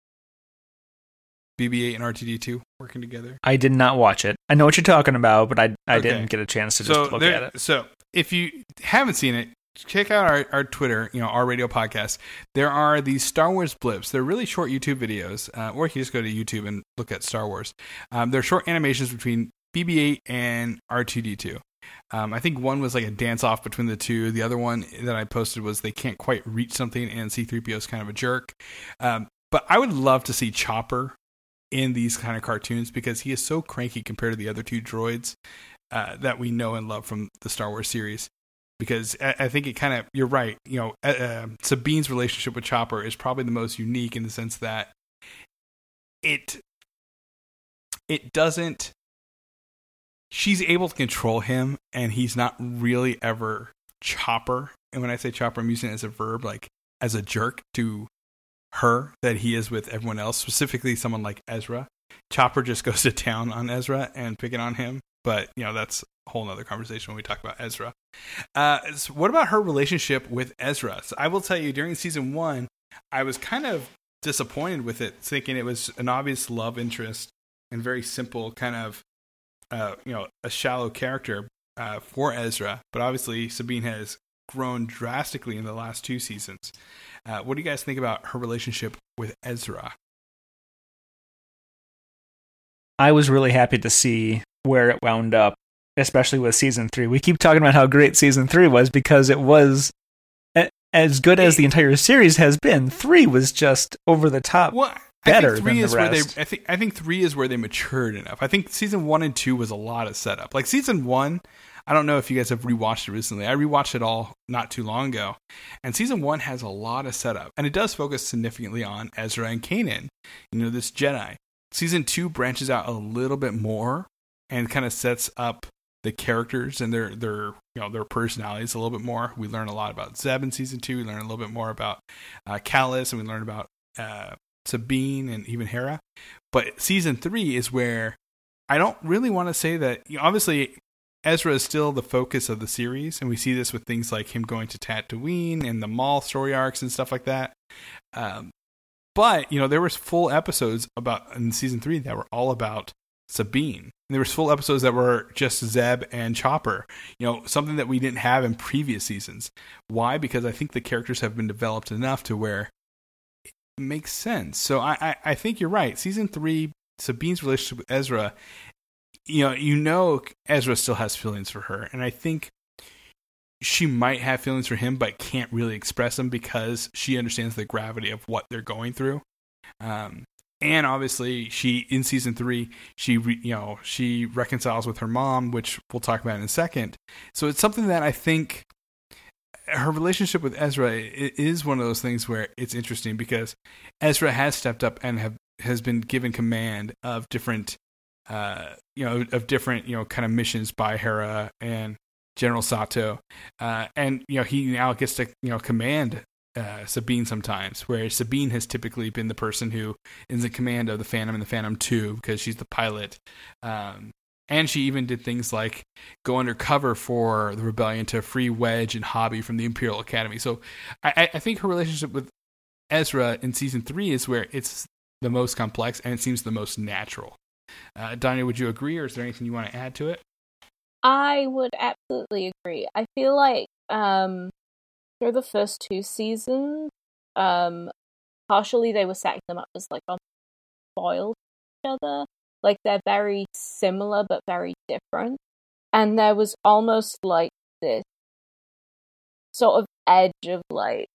B B eight and R two D two working together. I did not watch it. I know what you're talking about, but I I Okay. didn't get a chance to So just look there- at it. So if you haven't seen it, check out our, our Twitter, you know, our radio podcast. There are these Star Wars blips. They're really short YouTube videos, uh, or you can just go to YouTube and look at Star Wars. Um, they're short animations between B B eight and R two D two. Um, I think one was like a dance off between the two. The other one that I posted was they can't quite reach something, and C three P O is kind of a jerk. Um, but I would love to see Chopper in these kind of cartoons because he is so cranky compared to the other two droids uh, that we know and love from the Star Wars series. Because I, I think it kind of, you're right, you know, uh, uh, Sabine's relationship with Chopper is probably the most unique in the sense that it it doesn't, she's able to control him and he's not really ever Chopper. And when I say Chopper, I'm using it as a verb, like as a jerk to her that he is with everyone else, specifically someone like Ezra. Chopper just goes to town on Ezra and picking on him, but you know that's a whole nother conversation when we talk about Ezra. Uh, so what about her relationship with Ezra? So I will tell you, during season one, I was kind of disappointed with it, thinking it was an obvious love interest and very simple kind of, uh, you know, a shallow character uh, for Ezra. But obviously, Sabine has grown drastically in the last two seasons. Uh, what do you guys think about her relationship with Ezra? I was really happy to see where it wound up, especially with season three. We keep talking about how great season three was because it was a- as good as the entire series has been. Three was just over the top. Well, better I think three than the is where they. rest. I think I think three is where they matured enough. I think season one and two was a lot of setup. Like season one, I don't know if you guys have rewatched it recently. I rewatched it all not too long ago, and season one has a lot of setup, and it does focus significantly on Ezra and Kanan. You know, this Jedi. Season two branches out a little bit more and kind of sets up the characters and their their you know their personalities a little bit more. We learn a lot about Zeb in season two. We learn a little bit more about uh, Callus, and we learn about uh, Sabine and even Hera. But season three is where I don't really want to say that. You know, obviously, Ezra is still the focus of the series, and we see this with things like him going to Tatooine and the Maul story arcs and stuff like that. Um, but you know, there was full episodes about in season three that were all about Sabine. And there was full episodes that were just Zeb and Chopper. You know, something that we didn't have in previous seasons. Why? Because I think the characters have been developed enough to where it makes sense. So I, I, I think you're right. Season three, Sabine's relationship with Ezra, you know, you know Ezra still has feelings for her. And I think she might have feelings for him, but can't really express them because she understands the gravity of what they're going through. Um, and obviously, she in season three, she re, you know she reconciles with her mom, which we'll talk about in a second. So it's something that I think her relationship with Ezra is one of those things where it's interesting because Ezra has stepped up and have has been given command of different, uh, you know, of different you know kind of missions by Hera and General Sato, uh, and you know he now gets to you know command uh, Sabine sometimes, whereas Sabine has typically been the person who is in command of the Phantom and the Phantom Two because she's the pilot, um, and she even did things like go undercover for the rebellion to free Wedge and Hobby from the Imperial Academy. So I, I think her relationship with Ezra in season three is where it's the most complex and it seems the most natural. Uh, Danya, would you agree, or is there anything you want to add to it? I would absolutely agree. I feel like um, through the first two seasons, um, partially they were setting them up as like on foil to each other. Like they're very similar but very different. And there was almost like this sort of edge of like,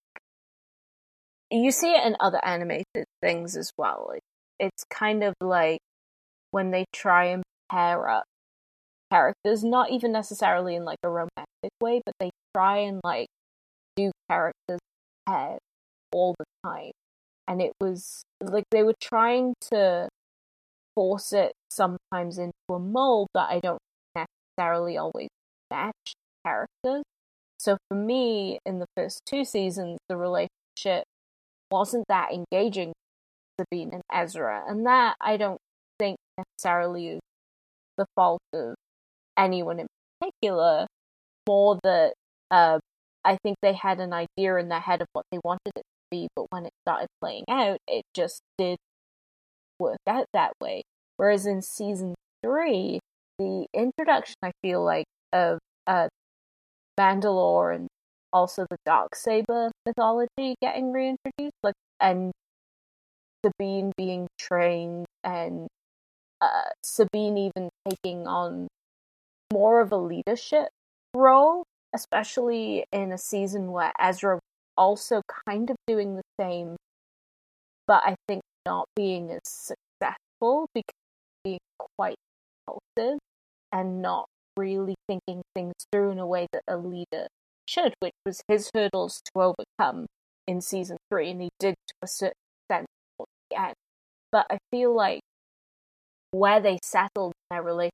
you see it in other animated things as well. Like, it's kind of like when they try and pair up characters, not even necessarily in like a romantic way, but they try and like do characters paired all the time. And it was like they were trying to force it sometimes into a mold that I don't necessarily always match characters. So for me, in the first two seasons, the relationship wasn't that engaging with Sabine and Ezra. And that, I don't think necessarily is the fault of anyone in particular, more that uh, I think they had an idea in their head of what they wanted it to be, but when it started playing out, it just did work out that way. Whereas in season three, the introduction, I feel like, of uh, Mandalore and also the Darksaber mythology getting reintroduced, like, and Sabine being trained, and uh, Sabine even taking on more of a leadership role, especially in a season where Ezra was also kind of doing the same, but I think not being as successful because being quite impulsive and not really thinking things through in a way that a leader should, which was his hurdles to overcome in season three, and he did to a certain extent towards the end. But I feel like where they settled in their relationship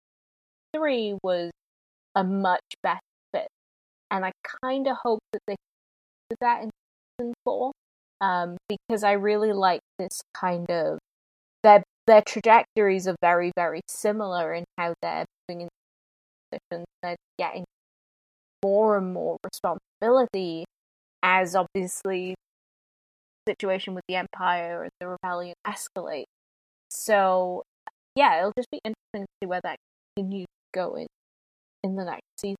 three was a much better fit, and I kind of hope that they did that in season four, um, because I really like this kind of their their trajectories are very very similar in how they're moving into positions. They're getting more and more responsibility as obviously the situation with the Empire and the rebellion escalate. So yeah, it'll just be interesting to see where that continues to go in in the next season.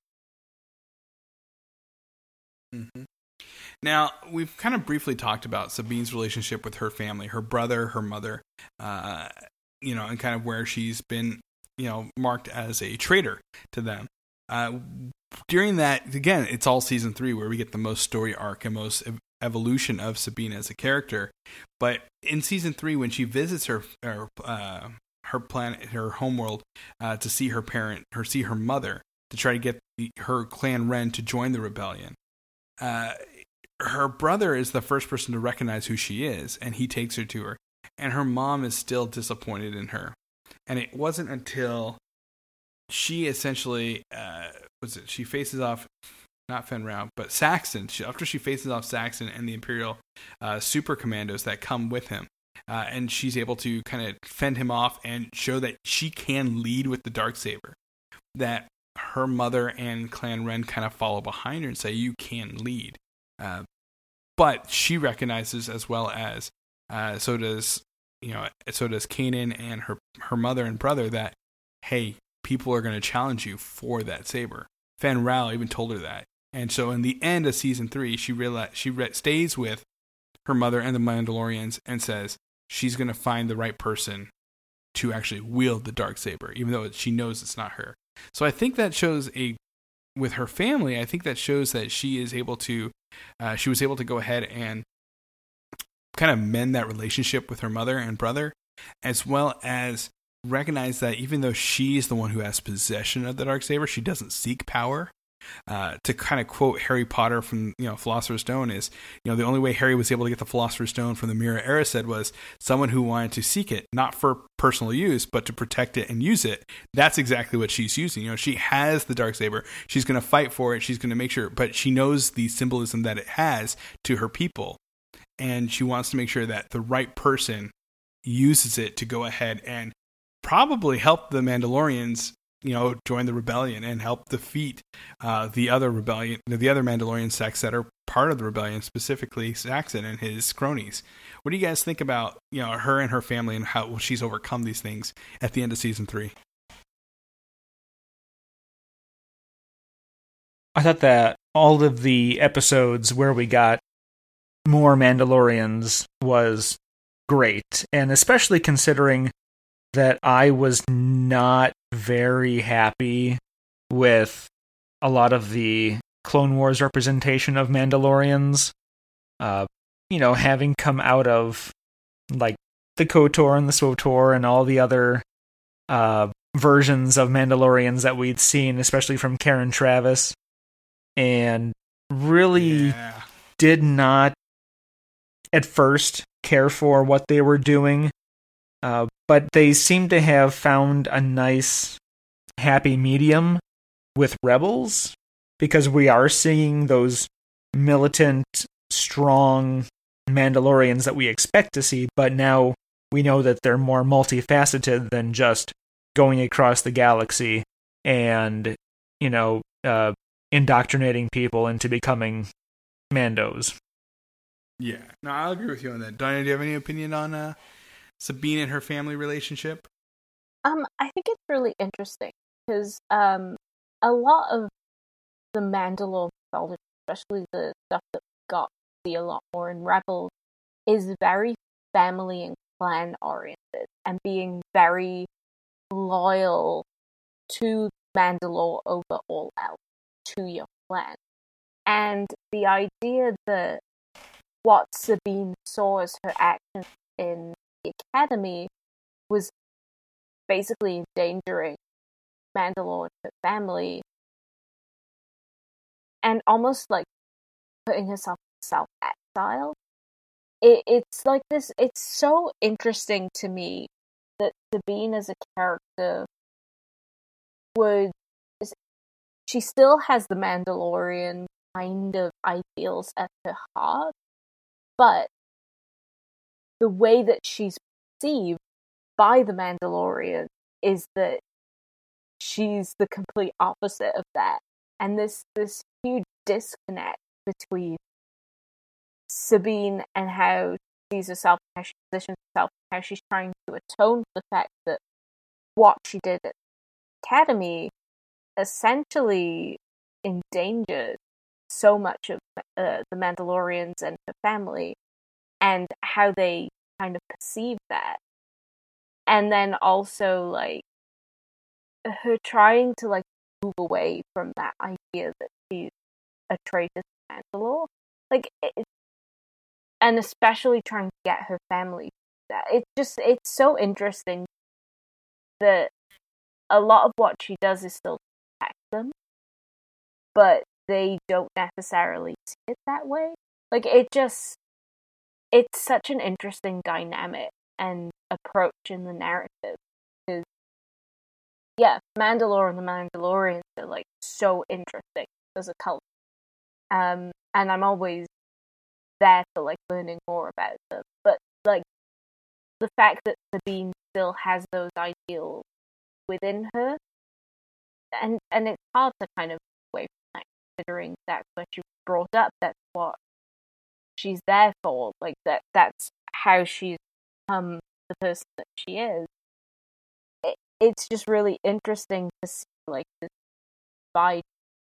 Mm-hmm. Now, we've kind of briefly talked about Sabine's relationship with her family, her brother, her mother, uh, you know, and kind of where she's been, you know, marked as a traitor to them. Uh, during that, again, it's all season three where we get the most story arc and most ev- evolution of Sabine as a character. But in season three, when she visits her her, uh, her planet, her homeworld, uh, to see her parent, her see her mother, to try to get the, her clan Ren to join the rebellion. Uh, her brother is the first person to recognize who she is, and he takes her to her. And her mom is still disappointed in her. And it wasn't until she essentially, uh, was it? She faces off, not Fen Rao, but Saxon. She, after she faces off Saxon and the Imperial uh, super commandos that come with him, uh, and she's able to kind of fend him off and show that she can lead with the Darksaber. That her mother and Clan Ren kind of follow behind her and say, "You can lead." Uh, but she recognizes, as well as uh, so does you know, so does Kanan and her her mother and brother, that hey, people are going to challenge you for that saber. Fen Rao even told her that, and so in the end of season three, she realized she re- stays with her mother and the Mandalorians and says she's going to find the right person to actually wield the Darksaber, even though she knows it's not her. So I think that shows a with her family. I think that shows that she is able to, uh, she was able to go ahead and kind of mend that relationship with her mother and brother, as well as recognize that even though she's the one who has possession of the Darksaber, she doesn't seek power. Uh, to kind of quote Harry Potter from, you know, Philosopher's Stone is, you know, the only way Harry was able to get the Philosopher's Stone from the Mirror Erised was someone who wanted to seek it, not for personal use, but to protect it and use it. That's exactly what she's using. You know, she has the Darksaber. She's going to fight for it. She's going to make sure, but she knows the symbolism that it has to her people. And she wants to make sure that the right person uses it to go ahead and probably help the Mandalorians, you know, join the rebellion and help defeat uh, the other rebellion, the other Mandalorian sects that are part of the rebellion, specifically Saxon and his cronies. What do you guys think about, you know, her and her family and how she's overcome these things at the end of season three? I thought that all of the episodes where we got more Mandalorians was great, and especially considering that I was not very happy with a lot of the Clone Wars representation of Mandalorians. Uh, you know, having come out of like the KOTOR and the SWTOR and all the other uh, versions of Mandalorians that we'd seen, especially from Karen Traviss, and really Yeah. did not at first care for what they were doing, uh, but they seem to have found a nice happy medium with Rebels, because we are seeing those militant, strong Mandalorians that we expect to see, but now we know that they're more multifaceted than just going across the galaxy and, you know, uh, indoctrinating people into becoming Mandos. Yeah. No, I'll agree with you on that. Donna, do you have any opinion on uh, Sabine and her family relationship? Um, I think it's really interesting because um, a lot of the Mandalore mythology, especially the stuff that we got to see a lot more in Rebels, is very family and clan oriented and being very loyal to Mandalore over all else, to your clan. And the idea that what Sabine saw as her actions in the Academy was basically endangering Mandalore and her family, and almost like putting herself in self-exile. It, it's like this, it's so interesting to me that Sabine as a character would, she still has the Mandalorian kind of ideals at her heart, but the way that she's perceived by the Mandalorian is that she's the complete opposite of that. And this this huge disconnect between Sabine and how she sees herself, how she positions herself, how she's trying to atone for the fact that what she did at the Academy essentially endangered so much of uh, the Mandalorians and her family, and how they kind of perceive that. And then also, like, her trying to, like, move away from that idea that she's a traitor to Mandalore. Like, it, and especially trying to get her family to that. It's just, it's so interesting that a lot of what she does is still to protect them, but they don't necessarily see it that way. Like, it just, it's such an interesting dynamic and approach in the narrative. Because, yeah, Mandalore and the Mandalorians are, like, so interesting as a culture. Um, and I'm always there for, like, learning more about them. But, like, the fact that Sabine still has those ideals within her, and and it's hard to kind of away from that, considering that's where she was brought up, that's what she's there for, like, that that's how she's become the person that she is. It, it's just really interesting to see, like, this divide.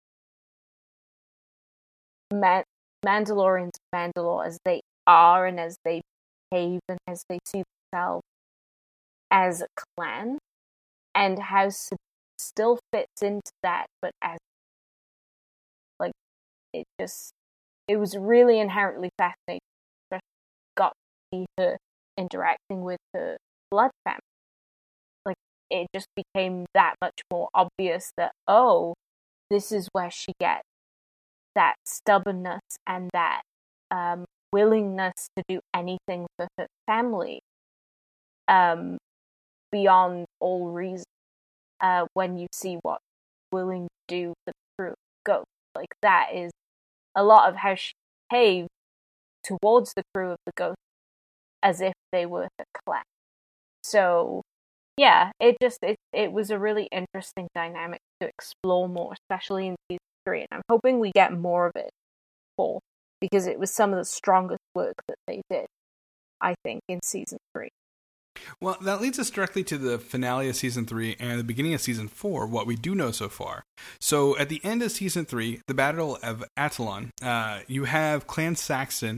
Man- Mandalorians, Mandalore as they are and as they behave and as they see themselves as a clan, and how Sabine still fits into that, but as, like, it just, it was really inherently fascinating. Especially got to see her interacting with her blood family. Like, it just became that much more obvious that, oh, this is where she gets that stubbornness and that um, willingness to do anything for her family um, beyond all reason. Uh, when you see what she's willing to do for the crew of Ghost, like, that is a lot of how she behaved towards the crew of the Ghost, as if they were her clan. So, yeah, it just it it was a really interesting dynamic to explore more, especially in season three. And I'm hoping we get more of it four, because it was some of the strongest work that they did, I think, in season three. Well, that leads us directly to the finale of season three and the beginning of season four, what we do know so far. So at the end of season three, the Battle of Atollon, uh, you have Clan Saxon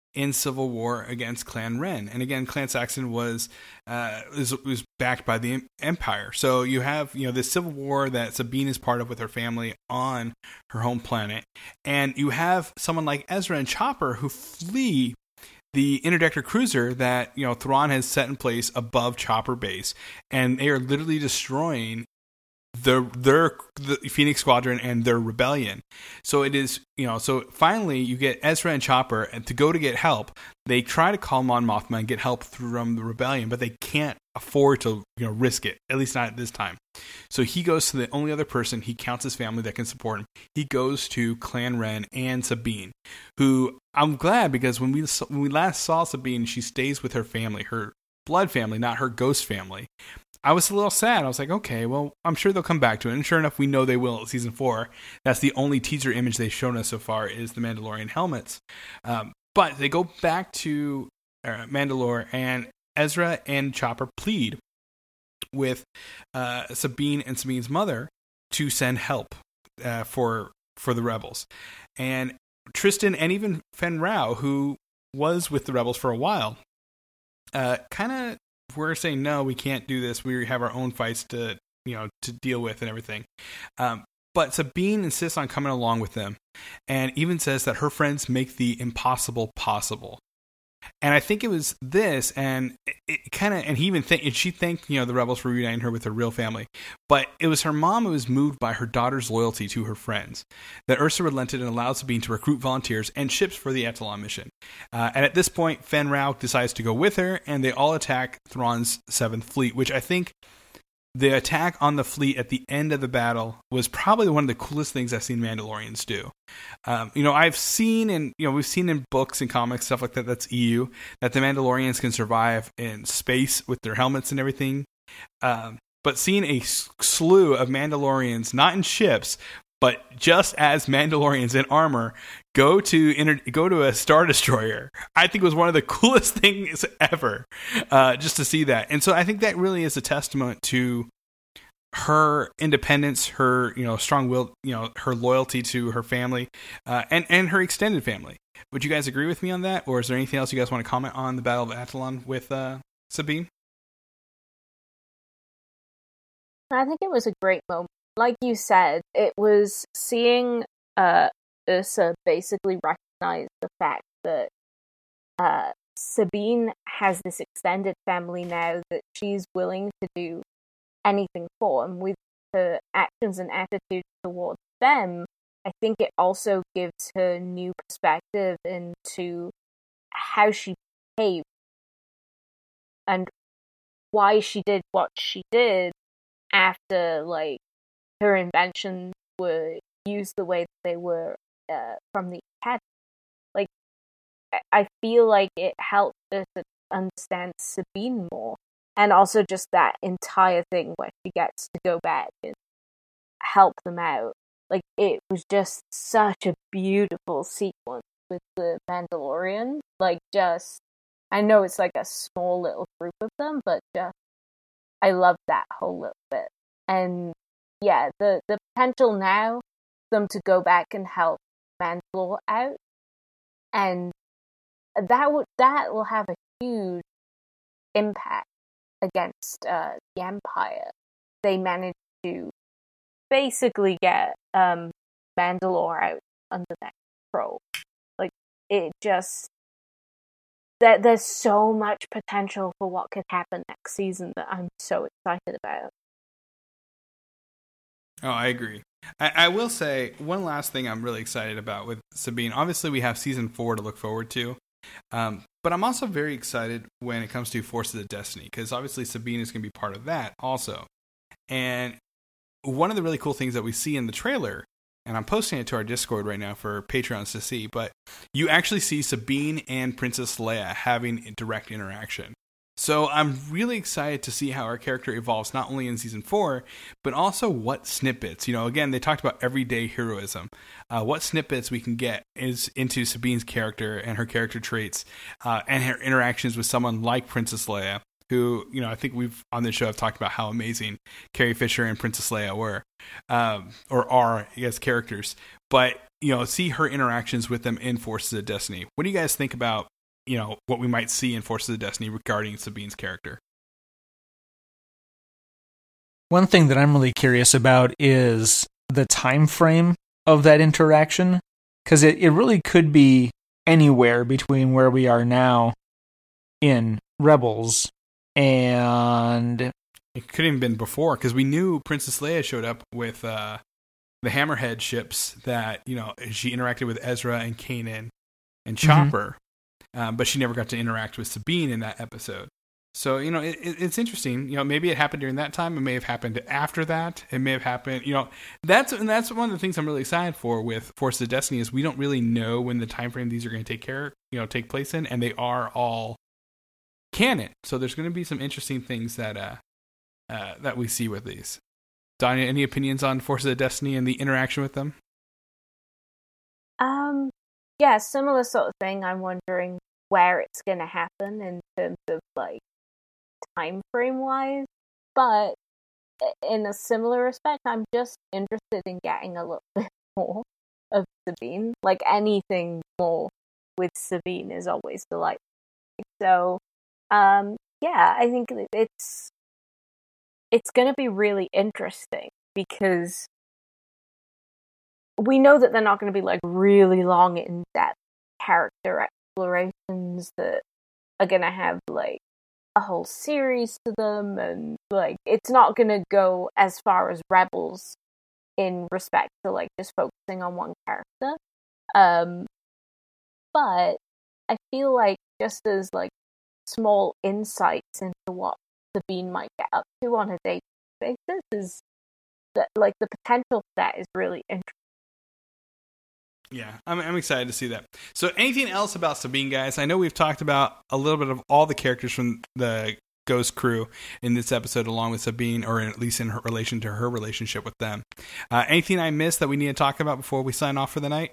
in civil war against Clan Wren. And again, Clan Saxon was, uh, was was backed by the Empire. So you have, you know, this civil war that Sabine is part of with her family on her home planet. And you have someone like Ezra and Chopper who flee the interdector cruiser that, you know, Thrawn has set in place above Chopper Base. And they are literally destroying the their the Phoenix Squadron and their rebellion. So it is, you know, so finally you get Ezra and Chopper, and to go to get help, they try to call Mon Mothma and get help from the rebellion, but they can't afford to, you know, risk it, at least not at this time. So he goes to the only other person he counts his family that can support him. He goes to Clan Wren and Sabine, who I'm glad, because when we when we last saw Sabine, she stays with her family, her blood family, not her ghost family. I was a little sad. I was like, okay, well, I'm sure they'll come back to it. And sure enough, we know they will at season four. That's the only teaser image they've shown us so far, is the Mandalorian helmets. Um, but they go back to uh, Mandalore, and Ezra and Chopper plead with uh, Sabine and Sabine's mother to send help uh, for for the rebels. And Tristan and even Fen Rao, who was with the rebels for a while, uh, kind of we're saying, no, we can't do this. We have our own fights to, you know, to deal with and everything. Um, but Sabine insists on coming along with them, and even says that her friends make the impossible possible. And I think it was this, and it, it kind of, and he even think, and she thanked, you know, the rebels for reuniting her with her real family. But it was her mom who was moved by her daughter's loyalty to her friends, that Ursa relented and allowed Sabine to recruit volunteers and ships for the Etalon mission. Uh, and at this point, Fen Rao decides to go with her, and they all attack Thrawn's Seventh Fleet, which I think the attack on the fleet at the end of the battle was probably one of the coolest things I've seen Mandalorians do. Um, you know, I've seen, and you know, we've seen in books and comics, stuff like that, that's E U, that the Mandalorians can survive in space with their helmets and everything. Um, but seeing a slew of Mandalorians, not in ships, but just as Mandalorians in armor, go to inter- go to a Star Destroyer, I think was one of the coolest things ever, uh, just to see that. And so I think that really is a testament to her independence, her, you know, strong will, you know, her loyalty to her family, uh, and, and her extended family. Would you guys agree with me on that? Or is there anything else you guys want to comment on the Battle of Etalon with uh, Sabine? I think it was a great moment. Like you said, it was seeing uh, Ursa basically recognize the fact that uh, Sabine has this extended family now that she's willing to do anything for, and with her actions and attitude towards them, I think it also gives her new perspective into how she behaved and why she did what she did after, like, her inventions were used the way that they were uh, from the Academy. Like, I feel like it helped her to understand Sabine more. And also just that entire thing where she gets to go back and help them out. Like, it was just such a beautiful sequence with the Mandalorian. Like, just, I know it's like a small little group of them, but just, I love that whole little bit. And yeah, the, the potential now for them to go back and help Mandalore out, and that would that will have a huge impact against uh, the Empire. They managed to basically get um, Mandalore out under that control. Like, it just that there's so much potential for what could happen next season that I'm so excited about. Oh, I agree. I, I will say one last thing I'm really excited about with Sabine. Obviously, we have season four to look forward to. Um, but I'm also very excited when it comes to Forces of Destiny, because obviously Sabine is going to be part of that also. And one of the really cool things that we see in the trailer, and I'm posting it to our Discord right now for Patreons to see, but you actually see Sabine and Princess Leia having direct interaction. So I'm really excited to see how our character evolves, not only in season four, but also what snippets. You know, again, they talked about everyday heroism. Uh, what snippets we can get is into Sabine's character and her character traits, uh, and her interactions with someone like Princess Leia, who, you know, I think we've on this show have talked about how amazing Carrie Fisher and Princess Leia were, um, or are, I guess, characters. But, you know, see her interactions with them in Forces of Destiny. What do you guys think about you know, what we might see in Forces of Destiny regarding Sabine's character. One thing that I'm really curious about is the time frame of that interaction, because it, it really could be anywhere between where we are now in Rebels and it could have even been before, because we knew Princess Leia showed up with uh, the Hammerhead ships that, you know, she interacted with Ezra and Kanan and Chopper, mm-hmm. um, but she never got to interact with Sabine in that episode. So, you know, it, it, it's interesting. You know, maybe it happened during that time. It may have happened after that. It may have happened, you know, that's and that's one of the things I'm really excited for with Forces of Destiny is we don't really know when the time frame these are going to take care, you know, take place in, and they are all canon. So there's going to be some interesting things that uh, uh, that we see with these. Danya, any opinions on Forces of Destiny and the interaction with them? Um, yeah, similar sort of thing. I'm wondering where it's going to happen in terms of like time frame wise, but in a similar respect, I'm just interested in getting a little bit more of Sabine. Like anything more with Sabine is always delightful. So, um, yeah, I think it's it's going to be really interesting because we know that they're not going to be like really long in depth character explorations that are going to have like a whole series to them, and like it's not going to go as far as Rebels in respect to like just focusing on one character. Um, but I feel like just as like small insights into what Sabine might get up to on a daily basis is that like the potential for that is really interesting. Yeah, I'm, I'm excited to see that. So anything else about Sabine, guys? I know we've talked about a little bit of all the characters from the Ghost crew in this episode, along with Sabine, or at least in her relation to her relationship with them. Uh, anything I missed that we need to talk about before we sign off for the night?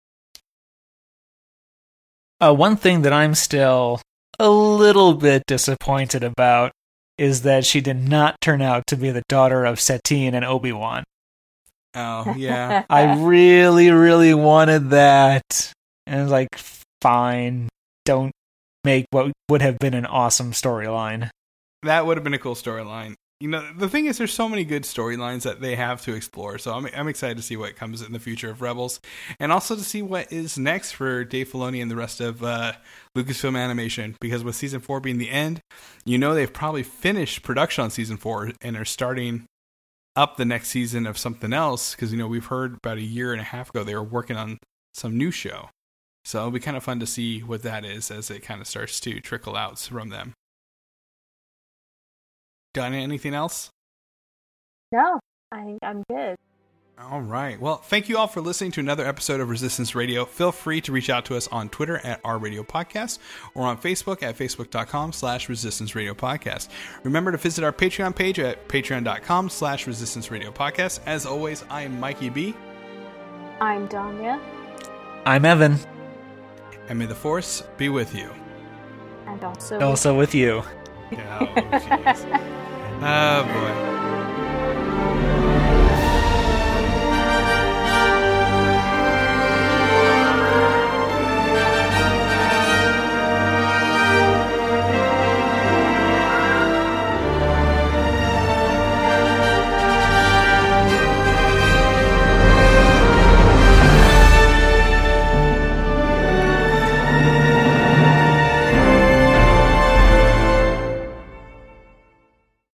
Uh, one thing that I'm still a little bit disappointed about is that she did not turn out to be the daughter of Satine and Obi-Wan. Oh, yeah. I really, really wanted that. And I was like, fine, don't make what would have been an awesome storyline. That would have been a cool storyline. You know, the thing is, there's so many good storylines that they have to explore. So I'm I'm excited to see what comes in the future of Rebels, and also to see what is next for Dave Filoni and the rest of uh, Lucasfilm Animation. Because with season four being the end, you know they've probably finished production on season four and are starting up the next season of something else. Because you know we've heard about a year and a half ago they were working on some new show. So it'll be kind of fun to see what that is as it kind of starts to trickle out from them. Done anything else? No, I think I'm good. All right. Well, thank you all for listening to another episode of Resistance Radio. Feel free to reach out to us on Twitter at our radio podcast or on Facebook at facebook.com slash resistance radio podcast. Remember to visit our Patreon page at patreon.com slash resistance radio podcast. As always, I am Mikey B. I'm Danya. I'm Evan. And may the Force be with you. And also, also with you. Yeah, oh, jeez. Oh, boy.